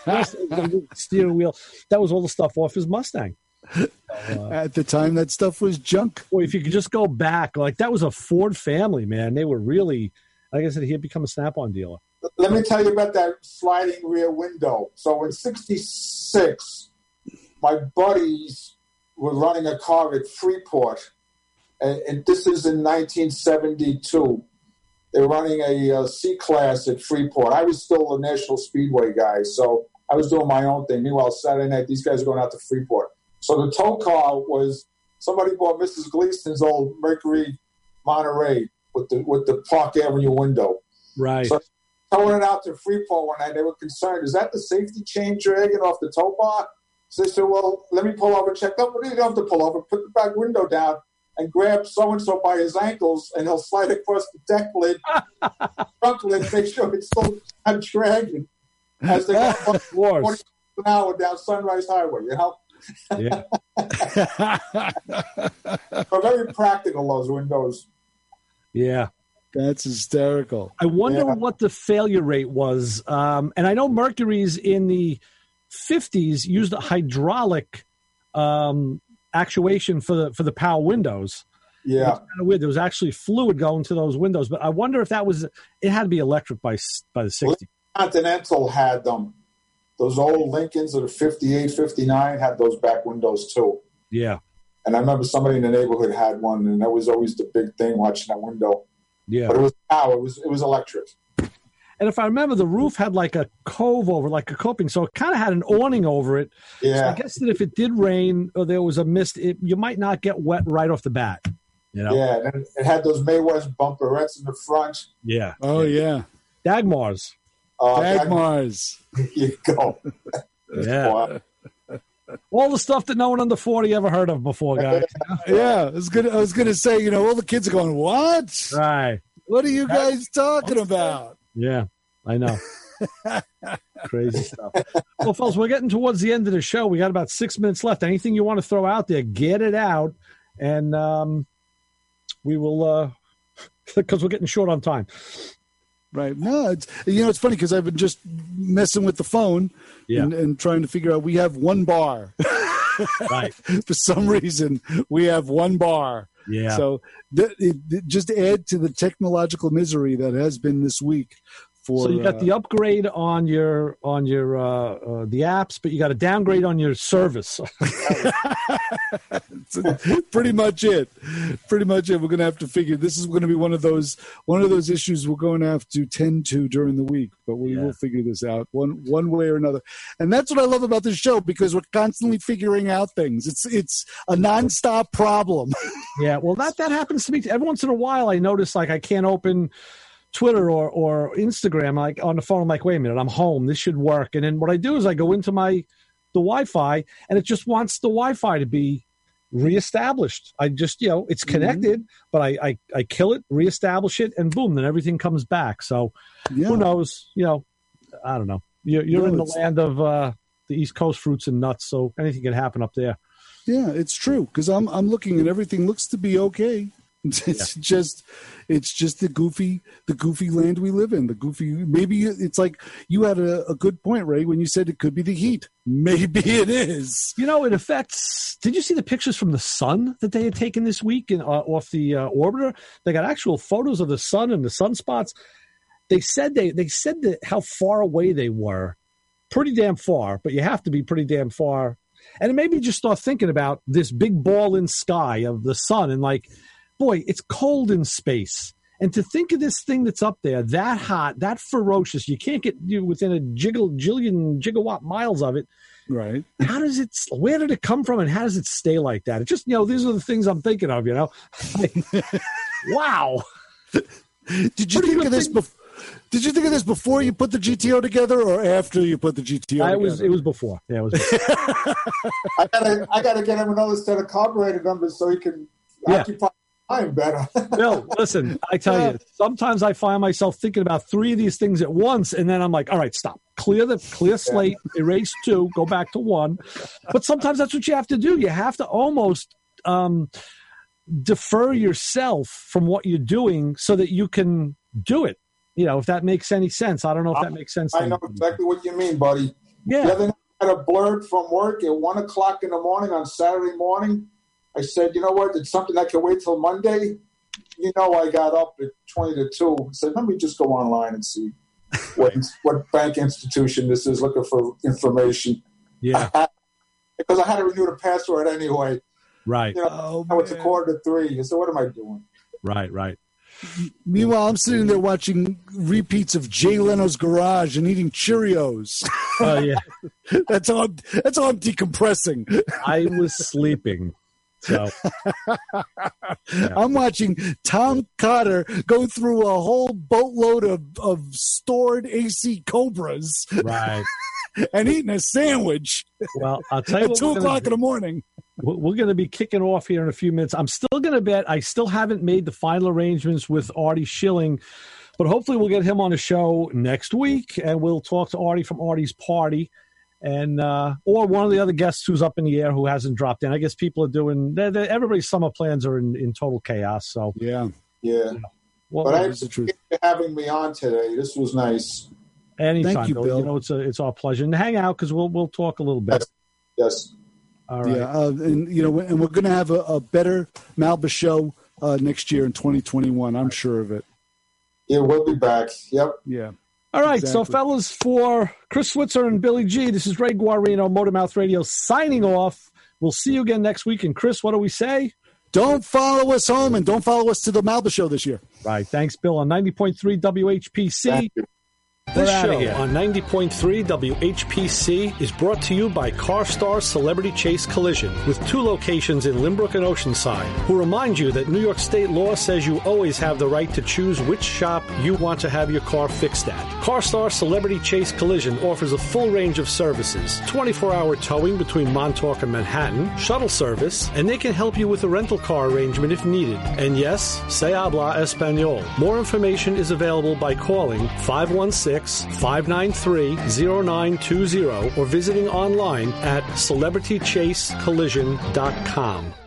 work, steering wheel. That was all the stuff off his Mustang. So, uh,
At the time, that stuff was junk.
boy, if you could just go back, like that was a Ford family, man. They were really, like I said, he had become a Snap-on dealer.
Let me tell you about that sliding rear window. So in sixty-six, my buddies were running a car at Freeport, and, and this is in nineteen seventy-two. They were running a, a C-Class at Freeport. I was still a National Speedway guy, so I was doing my own thing. Meanwhile, Saturday night, these guys were going out to Freeport. So the tow car was, somebody bought Missus Gleason's old Mercury Monterey with the with the Park Avenue window.
Right.
So towing it out to Freeport one night, they were concerned, is that the safety chain dragging off the tow bar? So they said, well, let me pull over and check. No, you don't have to pull over. Put the back window down and grab so-and-so by his ankles, and he'll slide across the deck lid, trunk lid, make sure it's still not dragging as they go up forty miles an hour down Sunrise Highway, you know?
Yeah.
They're very practical, those windows.
Yeah.
That's hysterical.
I wonder
Yeah.
what the failure rate was. Um, and I know Mercury's in the fifties used a hydraulic um, actuation for the for the power windows.
Yeah.
It's kind of weird. There was actually fluid going to those windows, but I wonder if that was it had to be electric by s- by the sixties.
Continental had them. Those old Lincolns of the fifty-eight, fifty-nine had those back windows too.
Yeah,
And I remember somebody in the neighborhood had one, and that was always the big thing, watching that window.
yeah.
But it was power. It was it was electric.
And if I remember, the roof had like a cove over, like a coping, so it kind of had an awning over it. So
Yeah.
I guess that if it did rain or there was a mist, it, you might not get wet right off the bat. You know?
Yeah. And it had those May West bumperettes in the front.
Yeah.
Oh, yeah.
Dagmars.
Uh,
Dagmars.
There you go.
Yeah.
Boy.
All the stuff that no one under forty ever heard of before, guys.
Yeah, I was gonna. I was gonna say, you know, all the kids are going, "What?
Right.
What are you guys talking about?"
Yeah, I know. Crazy stuff. Well, folks, we're getting towards the end of the show. We got about six minutes left. Anything you want to throw out there, get it out. And um, we will, uh, because we're getting short on time.
Right. No, it's you know, it's funny because I've been just messing with the phone
Yeah.
and, and trying to figure out. We have one bar.
Right.
For some reason, we have one bar.
Yeah.
So th- it, it just add to the technological misery that has been this week. For
So you got
uh,
the upgrade on your on your uh, uh, the apps, but you got a downgrade on your service.
pretty much it. Pretty much it. We're going to have to figure. This is going to be one of those one of those issues we're going to have to tend to during the week. But we
Yeah.
will figure this out one one way or another. And that's what I love about this show because we're constantly figuring out things. It's it's a nonstop problem.
Yeah, well, that that happens to me every once in a while. I notice like I can't open Twitter or or Instagram like on the phone. I'm like, wait a minute, I'm home. This should work. And then what I do is I go into my the Wi-Fi, and it just wants the Wi-Fi to be, reestablished. I just, you know, it's connected, mm-hmm. but I, I, I kill it, reestablish it, and boom, then everything comes back. So yeah. who knows? You know, I don't know. You're, you're no, in the land of uh, the East Coast fruits and nuts, so anything can happen up there.
Yeah, it's true, because I'm I'm looking and everything looks to be okay. It's yeah. just, it's just the goofy, the goofy land we live in. The goofy, maybe it's like you had a, a good point, Ray, when you said it could be the heat. Maybe it is.
You know, it affects. Did you see the pictures from the sun that they had taken this week in, uh, off the uh, orbiter? They got actual photos of the sun and the sunspots. They said they they said that how far away they were, pretty damn far. But you have to be pretty damn far. And it made me just start thinking about this big ball in sky of the sun and like. Boy, it's cold in space. And to think of this thing that's up there, that hot, that ferocious, you can't get you within a jiggle, jillion gigawatt miles of it.
Right.
How does it, where did it come from and how does it stay like that? It just, you know, these are the things I'm thinking of, you know. Wow.
Did you Pretty think of this before? Did you think of this before you put the G T O together or after you put the G T O
I
together?
Was, it was before. Yeah, it was before.
I gotta I gotta get him another set of carburetor numbers so he can
yeah.
occupy I'm better.
Bill, listen, I tell yeah. you, sometimes I find myself thinking about three of these things at once, and then I'm like, all right, stop. Clear the clear slate, yeah. erase two, go back to one. But sometimes that's what you have to do. You have to almost um, defer yourself from what you're doing so that you can do it. You know, if that makes any sense. I don't know if that makes sense.
I know exactly what you mean, buddy.
Yeah.
The other night I had a blurb from work at one o'clock in the morning on Saturday morning. I said, you know what? It's something that can wait till Monday. You know, I got up at twenty to two. I said, let me just go online and see what what bank institution this is looking for information.
Yeah.
I had, because I had to renew the password anyway.
Right.
You know,
oh,
now it's a quarter to three. So what am I doing?
Right, right.
Meanwhile, I'm sitting there watching repeats of Jay Leno's Garage and eating Cheerios.
Oh, yeah.
that's how I'm, that's how I'm decompressing.
I was sleeping. So
yeah. I'm watching Tom Cotter go through a whole boatload of, of stored A C Cobras.
Right.
And eating a sandwich.
Well, I'll tell you
at
what.
two o'clock in the morning.
We're going to be kicking off here in a few minutes. I'm still going to bet. I still haven't made the final arrangements with Artie Schilling, but hopefully we'll get him on the show next week, and we'll talk to Artie from Artie's Party. And uh, or one of the other guests who's up in the air who hasn't dropped in. I guess people are doing they're, they're, everybody's summer plans are in, in total chaos. So
yeah,
yeah.
You know, well,
but I appreciate you having me on today. This was nice.
Anytime,
Thank you,
Bill.
Bill.
You know, it's a, it's our pleasure. And hang out because we'll we'll talk a little bit.
Yes. yes.
All right.
Yeah, uh, and you know, and we're going to have a, a better Malba show uh, next year in twenty twenty-one. I'm sure of it.
Yeah, we'll be back. Yep.
Yeah.
All right,
exactly.
So fellas, for Chris Switzer and Billy G, this is Ray Guarino, Motormouth Radio, signing off. We'll see you again next week. And Chris, what do we say?
Don't follow us home and don't follow us to the Malba show this year.
Right. Thanks, Bill, on ninety point three W H P C. This show on ninety point three W H P C is brought to you by CarStar Celebrity Chase Collision, with two locations in Limbrook and Oceanside, who remind you that New York State law says you always have the right to choose which shop you want to have your car fixed at. CarStar Celebrity Chase Collision offers a full range of services, twenty-four hour towing between Montauk and Manhattan, shuttle service, and they can help you with a rental car arrangement if needed. And yes, se habla español. More information is available by calling five one six, five nine three, zero nine two zero or visiting online at celebrity chase collision dot com.